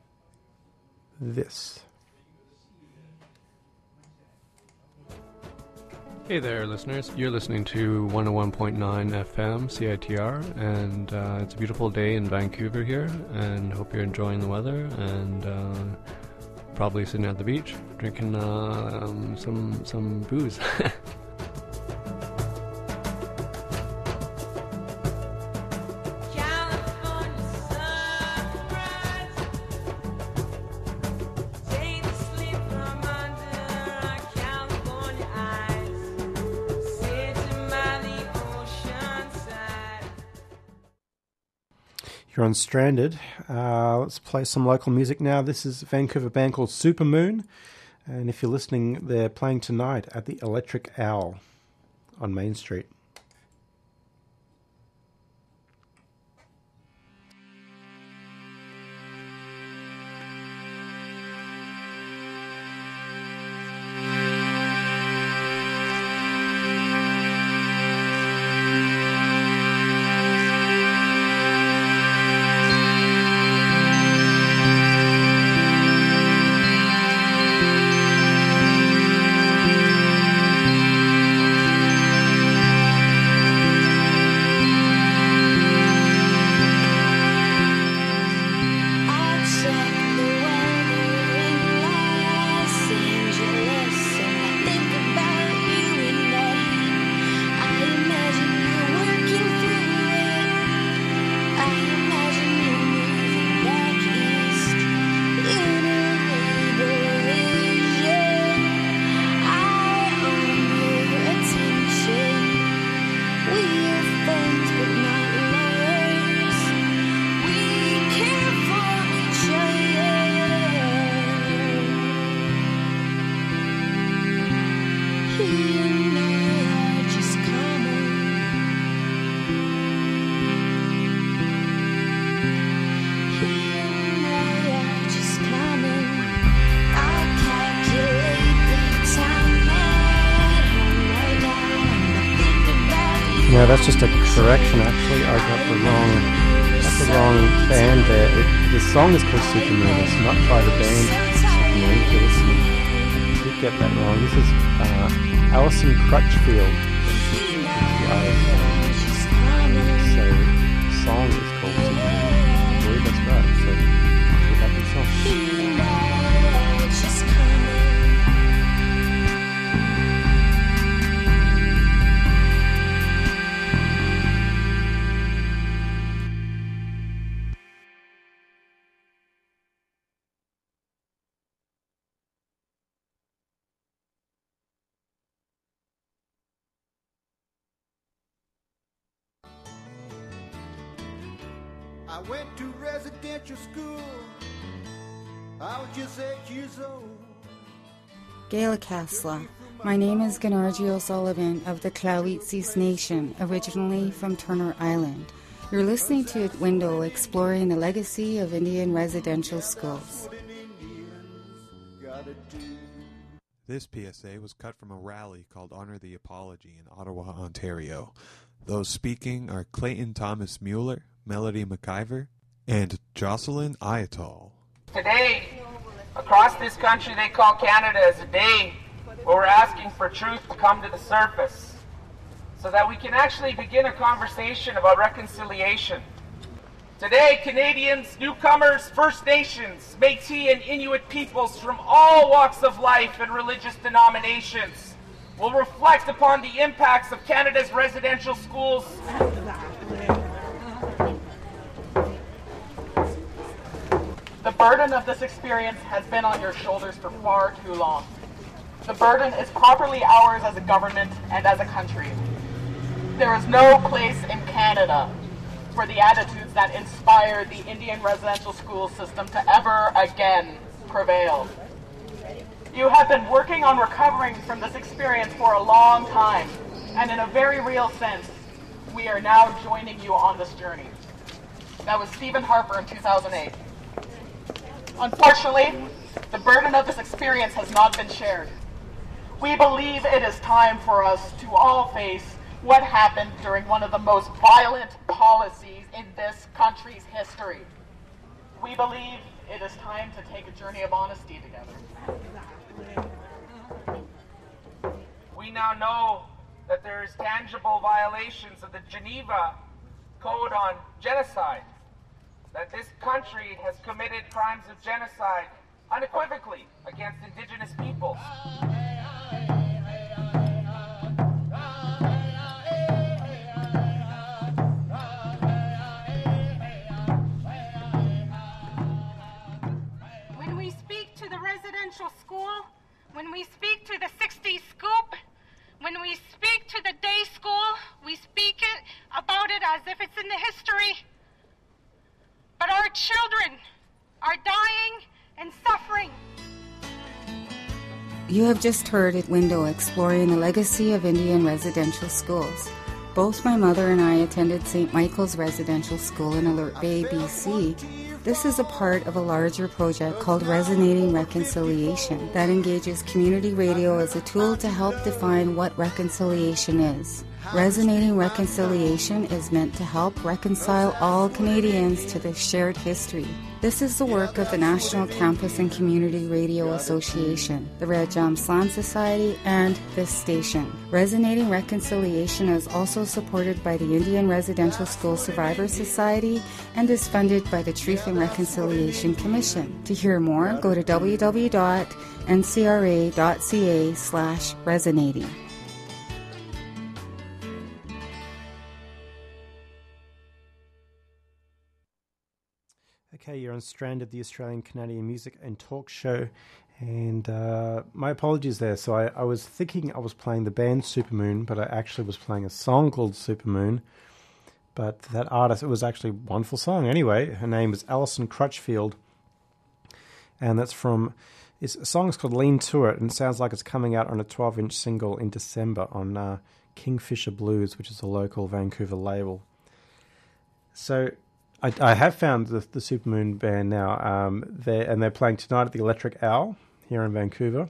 this. Hey there, listeners. You're listening to one oh one point nine F M C I T R, and uh, it's a beautiful day in Vancouver here, and hope you're enjoying the weather, and uh, probably sitting at the beach, drinking uh, um, some, some booze. You're on Stranded. Uh, let's play some local music now. This is a Vancouver band called Supermoon. And if you're listening, they're playing tonight at the Electric Owl on Main Street. No, that's just a correction, actually. I got the wrong, got the wrong band there. It, the song is called Supermoon. It's not by the band Supermoon. If you're listening, I did get that wrong. This is uh, Alison Crutchfield. The artist. So the song is called Supermoon. I believe that's right. So we have the song. I went to residential school. I was just eight years old. Gaila Kasla. My name is Ganarji O'Sullivan of the Clawitsis Nation, originally from Turner Island. You're listening to Window, exploring the legacy of Indian residential schools. This P S A was cut from a rally called Honor the Apology in Ottawa, Ontario. Those speaking are Clayton Thomas Mueller, Melody McIver, and Jocelyn Ayatol. Today, across this country, they call Canada as a day where we're asking for truth to come to the surface so that we can actually begin a conversation about reconciliation. Today, Canadians, newcomers, First Nations, Métis and Inuit peoples from all walks of life and religious denominations will reflect upon the impacts of Canada's residential schools. The burden of this experience has been on your shoulders for far too long. The burden is properly ours as a government and as a country. There is no place in Canada for the attitudes that inspired the Indian residential school system to ever again prevail. You have been working on recovering from this experience for a long time, and in a very real sense, we are now joining you on this journey. That was Stephen Harper in two thousand eight. Unfortunately, the burden of this experience has not been shared. We believe it is time for us to all face what happened during one of the most violent policies in this country's history. We believe it is time to take a journey of honesty together. We now know that there is tangible violations of the Geneva Code on Genocide, that this country has committed crimes of genocide unequivocally against Indigenous peoples. When we speak to the residential school, when we speak to the sixties scoop, when we speak to the day school, we speak it about it as if it's in the history. But our children are dying and suffering. You have just heard at Window exploring the legacy of Indian residential schools. Both my mother and I attended Saint Michael's Residential School in Alert Bay, B C. This is a part of a larger project called Resonating Reconciliation that engages community radio as a tool to help define what reconciliation is. Resonating Reconciliation is meant to help reconcile all Canadians to this shared history. This is the work of the National Campus and Community Radio Association, the Red Jam Slam Society, and this station. Resonating Reconciliation is also supported by the Indian Residential School Survivors Society and is funded by the Truth and Reconciliation Commission. To hear more, go to w w w dot n c r a dot c a slash resonating. Okay, you're on Stranded, the Australian Canadian Music and Talk Show, and uh, my apologies there. So I, I was thinking I was playing the band Supermoon, but I actually was playing a song called Supermoon. But that artist, it was actually a wonderful song. Anyway, her name is Alison Crutchfield, and that's from, it's, a song is called Lean To It, and it sounds like it's coming out on a twelve-inch single in December on uh, Kingfisher Blues, which is a local Vancouver label. So I, I have found the, the Supermoon band now, um, they're, and they're playing tonight at the Electric Owl here in Vancouver.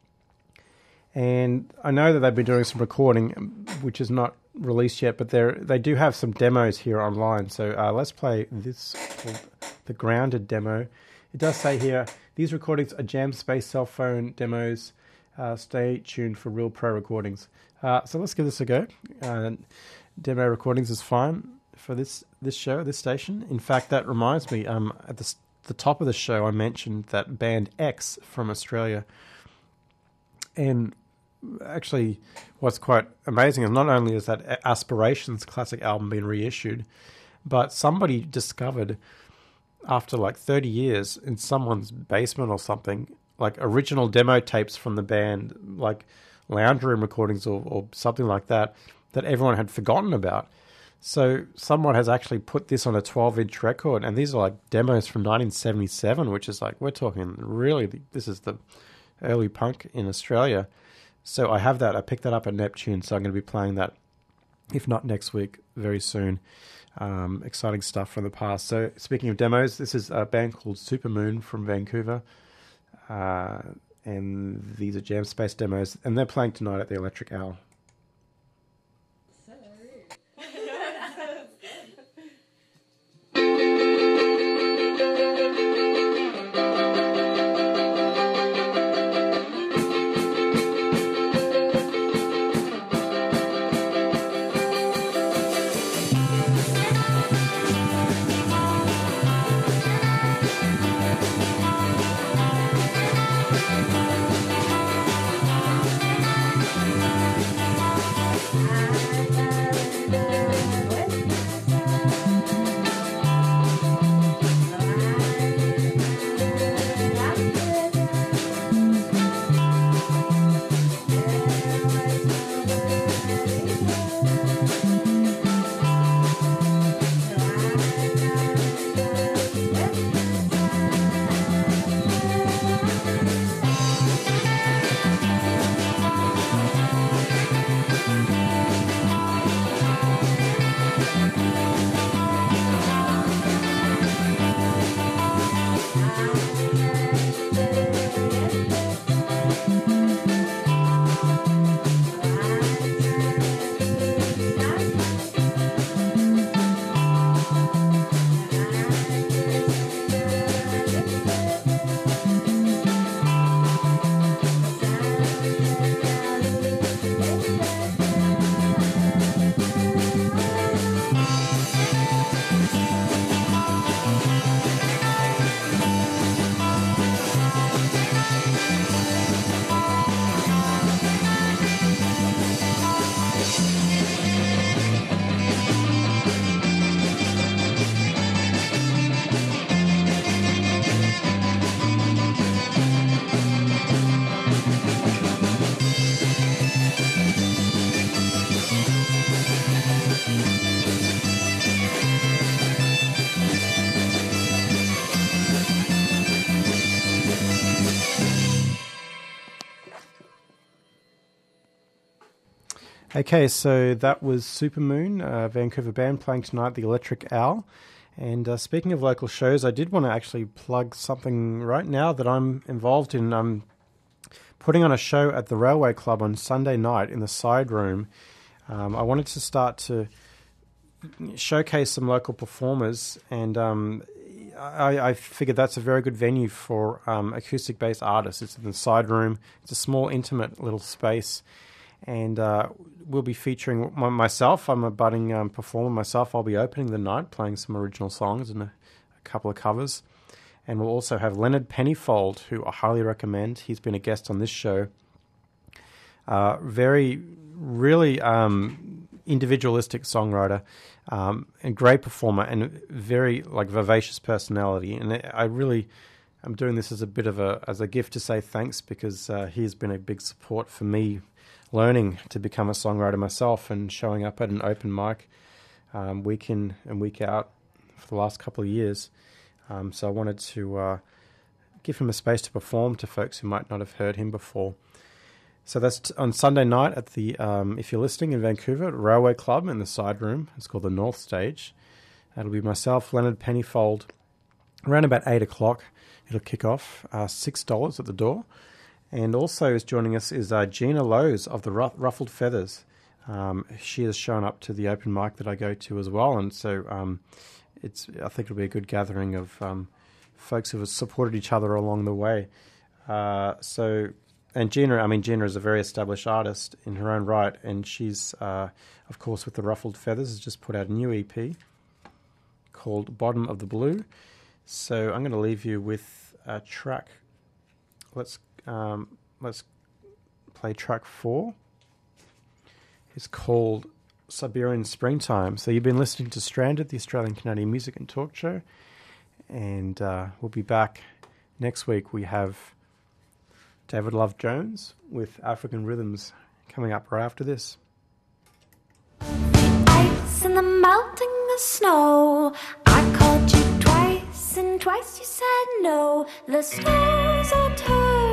And I know that they've been doing some recording, which is not released yet, but they they do have some demos here online. So uh, let's play this, called the Grounded demo. It does say here, these recordings are Jam Space cell phone demos. Uh, stay tuned for real pro recordings. Uh, so let's give this a go. Uh, demo recordings is fine for this this show, this station. In fact, that reminds me, um, at the, the top of the show, I mentioned that band X from Australia. And actually, what's quite amazing is not only is that Aspirations classic album been reissued, but somebody discovered after like thirty years in someone's basement or something, like original demo tapes from the band, like lounge room recordings or, or something like that, that everyone had forgotten about. So someone has actually put this on a twelve-inch record, and these are like demos from nineteen seventy-seven, which is like, we're talking really, this is the early punk in Australia. So I have that. I picked that up at Neptune, so I'm going to be playing that, if not next week, very soon. Um, exciting stuff from the past. So speaking of demos, this is a band called Supermoon from Vancouver, uh, and these are Jam Space demos, and they're playing tonight at the Electric Owl. Thank you. Okay, so that was Supermoon, a Vancouver band playing tonight, the Electric Owl. And uh, speaking of local shows, I did want to actually plug something right now that I'm involved in. I'm putting on a show at the Railway Club on Sunday night in the side room. Um, I wanted to start to showcase some local performers, and um, I, I figured that's a very good venue for um, acoustic-based artists. It's in the side room. It's a small, intimate little space, and uh, we'll be featuring my, myself. I'm a budding um, performer myself. I'll be opening the night, playing some original songs and a, a couple of covers. And we'll also have Leonard Pennyfold, who I highly recommend. He's been a guest on this show. Uh, very, really um, individualistic songwriter, um, and great performer, and very like vivacious personality. And I really, I'm doing this as a bit of a as a gift to say thanks, because uh, he's been a big support for me learning to become a songwriter myself and showing up at an open mic um, week in and week out for the last couple of years. Um, so I wanted to uh, give him a space to perform to folks who might not have heard him before. So that's t- on Sunday night at the, um, if you're listening in Vancouver, at Railway Club in the side room. It's called the North Stage. That'll be myself, Leonard Pennyfold. Around about eight o'clock, it'll kick off. Uh, six dollars at the door. And also is joining us is uh, Gina Lowe's of the Ruff- Ruffled Feathers. Um, she has shown up to the open mic that I go to as well. And so um, it's I think it'll be a good gathering of um, folks who have supported each other along the way. Uh, so... And Gina, I mean, Gina is a very established artist in her own right, and she's, uh, of course, with the Ruffled Feathers, has just put out a new E P called Bottom of the Blue. So I'm going to leave you with a track. Let's um, let's play track four. It's called Siberian Springtime. So you've been listening to Stranded, the Australian Canadian Music and Talk Show, and uh, we'll be back next week. We have David Love Jones with African Rhythms coming up right after this. Ice and the melting the snow. I called you twice and twice you said no. The stars all turned.